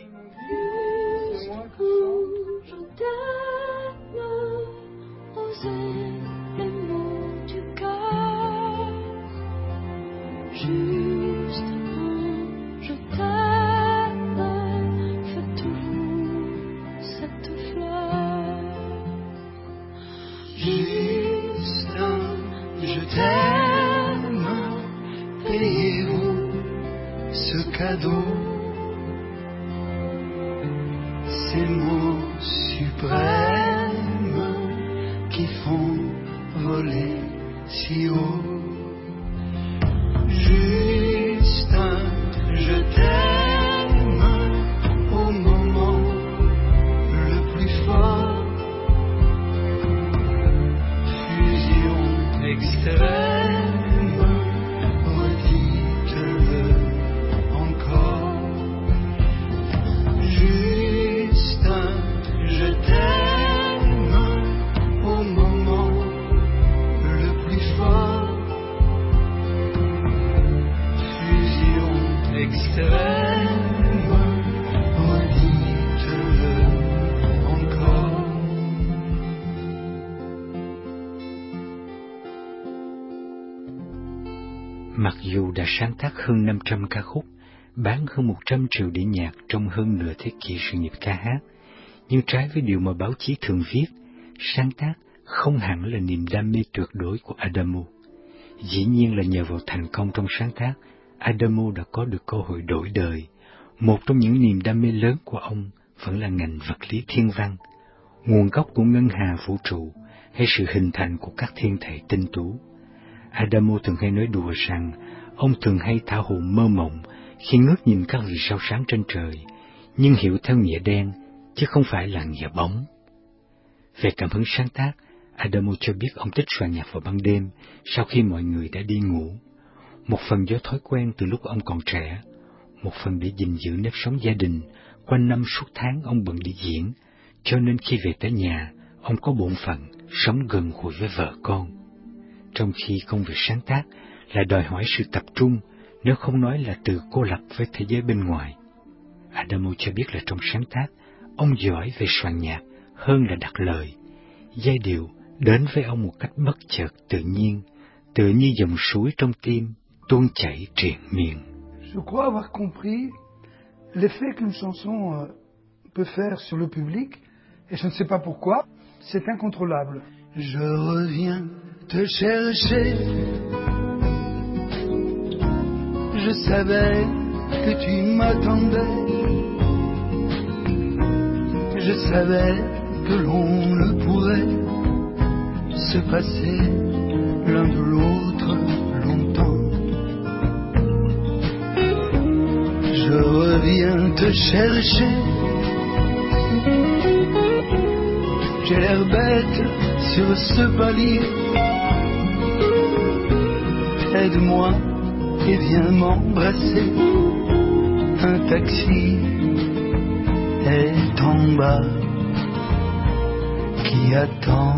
Ces mots suprêmes qui font voler si haut. Juste un je t'aime au moment le plus fort. Fusion extrême, redites-le encore. Juste un je t'aime au moment le plus fort. Fusion extrême, redites-le encore. Mặc dù đã sáng tác hơn năm trăm ca khúc, bán hơn một trăm triệu đĩa nhạc trong hơn nửa thế kỷ sự nghiệp ca hát, nhưng trái với điều mà báo chí thường viết, sáng tác không hẳn là niềm đam mê tuyệt đối của Adamo. Dĩ nhiên là nhờ vào thành công trong sáng tác, Adamo đã có được cơ hội đổi đời. Một trong những niềm đam mê lớn của ông vẫn là ngành vật lý thiên văn, nguồn gốc của ngân hà vũ trụ hay sự hình thành của các thiên thể tinh tú. Adamo thường hay nói đùa rằng ông thường hay thả hồn mơ mộng khi ngước nhìn các vì sao sáng trên trời, nhưng hiểu theo nghĩa đen, chứ không phải là nghĩa bóng. Về cảm hứng sáng tác, Adamo cho biết ông thích soạn nhạc vào ban đêm, sau khi mọi người đã đi ngủ. Một phần do thói quen từ lúc ông còn trẻ, một phần để gìn giữ nếp sống gia đình, quanh năm suốt tháng ông bận đi diễn, cho nên khi về tới nhà, ông có bổn phận sống gần gũi với vợ con. Trong khi công việc sáng tác lại đòi hỏi sự tập trung, nếu không nói là từ cô lập với thế giới bên ngoài. Adamo cho biết là trong sáng tác, ông giỏi về soạn nhạc hơn là đặt lời. Giai điệu đến với ông một cách bất chợt tự nhiên, tựa như dòng suối trong tim tuôn chảy triền miên. Je crois avoir compris l'effet qu'une chanson euh, peut faire sur le public, et je ne sais pas pourquoi, c'est incontrôlable. Je reviens te chercher. Je savais que tu m'attendais. Je savais que l'on ne pourrait se passer l'un de l'autre longtemps. Je reviens te chercher. J'ai l'air bête sur ce palier. Aide-moi et viens m'embrasser. Un taxi est en bas qui attend.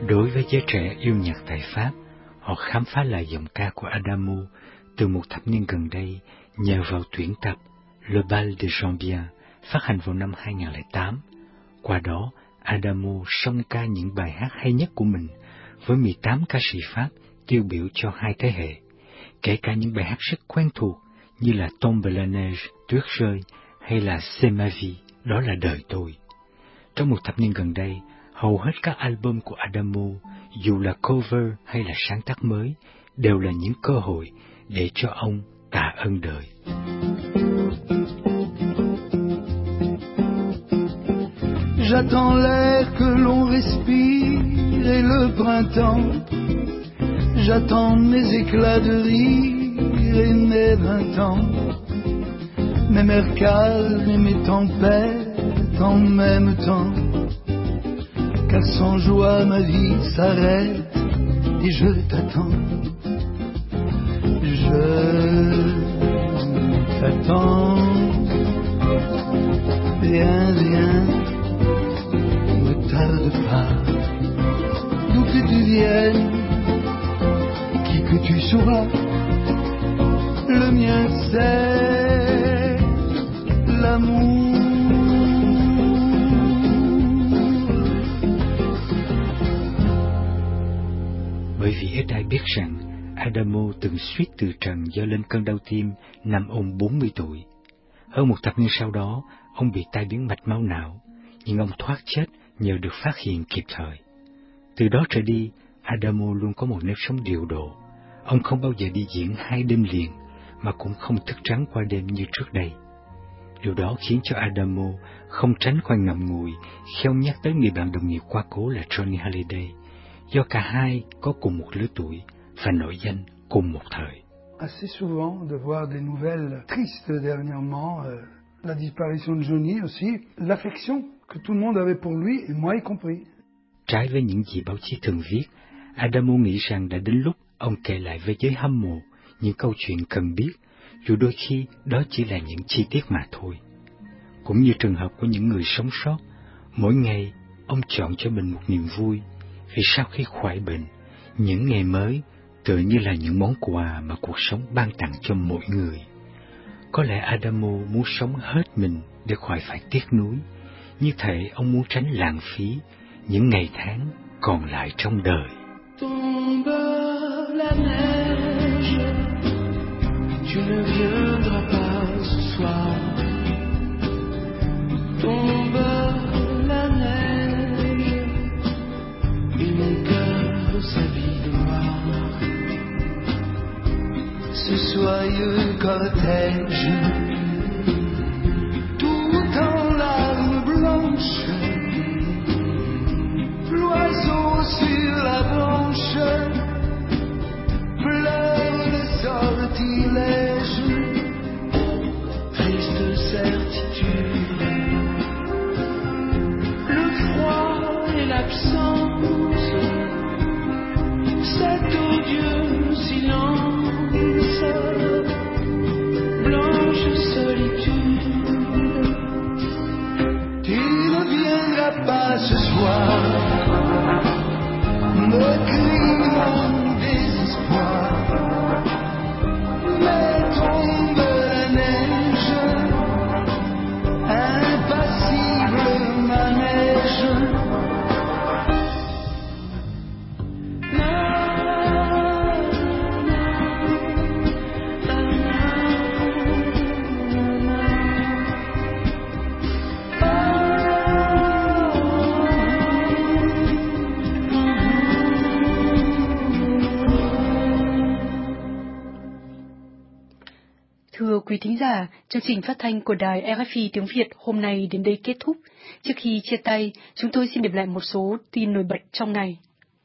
Đối với giới trẻ yêu nhạc tại Pháp, họ khám phá lại giọng ca của Adamo từ một thập niên gần đây nhờ vào tuyển tập Le Bal de Janvier phát hành vào năm hai nghìn lẻ tám. Qua đó, Adamo song ca những bài hát hay nhất của mình với mười tám ca sĩ Pháp tiêu biểu cho hai thế hệ, kể cả những bài hát rất quen thuộc như là Tombe la neige, Tuyết rơi, hay là C'est ma vie, đó là đời tôi. Trong một thập niên gần đây, hầu hết các album của Adamo, dù là cover hay là sáng tác mới, đều là những cơ hội để cho ông tạ ơn đời. J'attends l'air que l'on respire et le printemps. J'attends mes éclats de rire et mes vingt ans. Mes mers calmes et mes tempêtes en même temps. Car sans joie ma vie s'arrête et je t'attends. Je t'attends. Viens, viens, ne tarde pas. D'où que tu viennes, qui que tu sois, le mien c'est l'amour. Bởi vì ít ai biết rằng Adamo từng suýt từ trần do lên cơn đau tim năm ông bốn mươi tuổi. Hơn một thập niên sau đó, ông bị tai biến mạch máu não, nhưng ông thoát chết nhờ được phát hiện kịp thời. Từ đó trở đi, Adamo luôn có một nếp sống điều độ. Ông không bao giờ đi diễn hai đêm liền, mà cũng không thức trắng qua đêm như trước đây. Điều đó khiến cho Adamo không tránh khỏi ngậm ngùi khi ông nhắc tới người bạn đồng nghiệp quá cố là Johnny Hallyday, do cả hai có cùng một lứa tuổi và nổi danh cùng một thời. Assez souvent de voir des nouvelles tristes dernièrement, euh, la disparition de Johnny aussi, l'affection que tout le monde avait pour lui, et moi y compris. Trái với những gì báo chí thường viết, Adamo nghĩ rằng đã đến lúc ông kể lại với giới hâm mộ những câu chuyện cần biết, dù đôi khi đó chỉ là những chi tiết mà thôi. Cũng như trường hợp của những người sống sót, mỗi ngày ông chọn cho mình một niềm vui, vì sau khi khỏi bệnh, những ngày mới tựa như là những món quà mà cuộc sống ban tặng cho mỗi người. Có lẽ Adamo muốn sống hết mình để khỏi phải tiếc nuối, như thể ông muốn tránh lãng phí những ngày tháng còn lại trong đời. Tombe la neige, tu ne viendras pas ce soir. Tombe la neige, et mon cœur s'habille de noir. Ce soyeux cortège, tout en larmes blanches, l'oiseau sur la branche pleure de sortilège, triste certitude, le froid et l'absence, cet odieux silence, blanche solitude. Tu ne viendras pas ce soir me crier mon désespoir, mais tombe la neige, impassible manège. Thưa quý thính giả, chương trình phát thanh của đài rờ ép i tiếng Việt hôm nay đến đây kết thúc. Trước khi chia tay, chúng tôi xin điểm lại một số tin nổi bật trong ngày.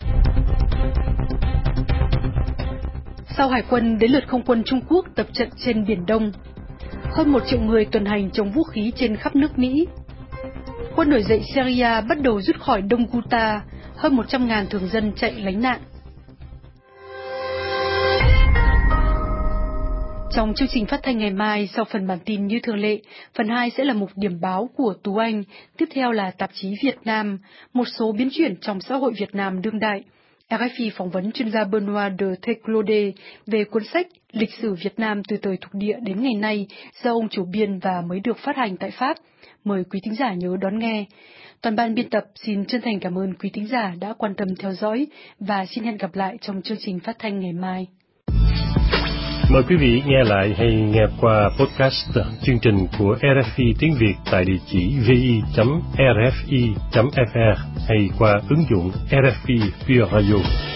Sau Hải quân, đến lượt Không quân Trung Quốc tập trận trên Biển Đông. Hơn một triệu người tuần hành chống vũ khí trên khắp nước Mỹ. Quân nổi dậy Syria bắt đầu rút khỏi Đông Ghouta, hơn một trăm ngàn thường dân chạy lánh nạn. Trong chương trình phát thanh ngày mai, sau phần bản tin như thường lệ, phần hai sẽ là mục điểm báo của Tú Anh, tiếp theo là tạp chí Việt Nam, một số biến chuyển trong xã hội Việt Nam đương đại. rờ ép i phỏng vấn chuyên gia Benoît de Teclode về cuốn sách Lịch sử Việt Nam từ thời thuộc địa đến ngày nay do ông chủ biên và mới được phát hành tại Pháp. Mời quý thính giả nhớ đón nghe. Toàn ban biên tập xin chân thành cảm ơn quý thính giả đã quan tâm theo dõi và xin hẹn gặp lại trong chương trình phát thanh ngày mai. Mời quý vị nghe lại hay nghe qua podcast chương trình của rờ ép i tiếng Việt tại địa chỉ vi chấm rfi chấm fr hay qua ứng dụng rờ ép i Pure Radio.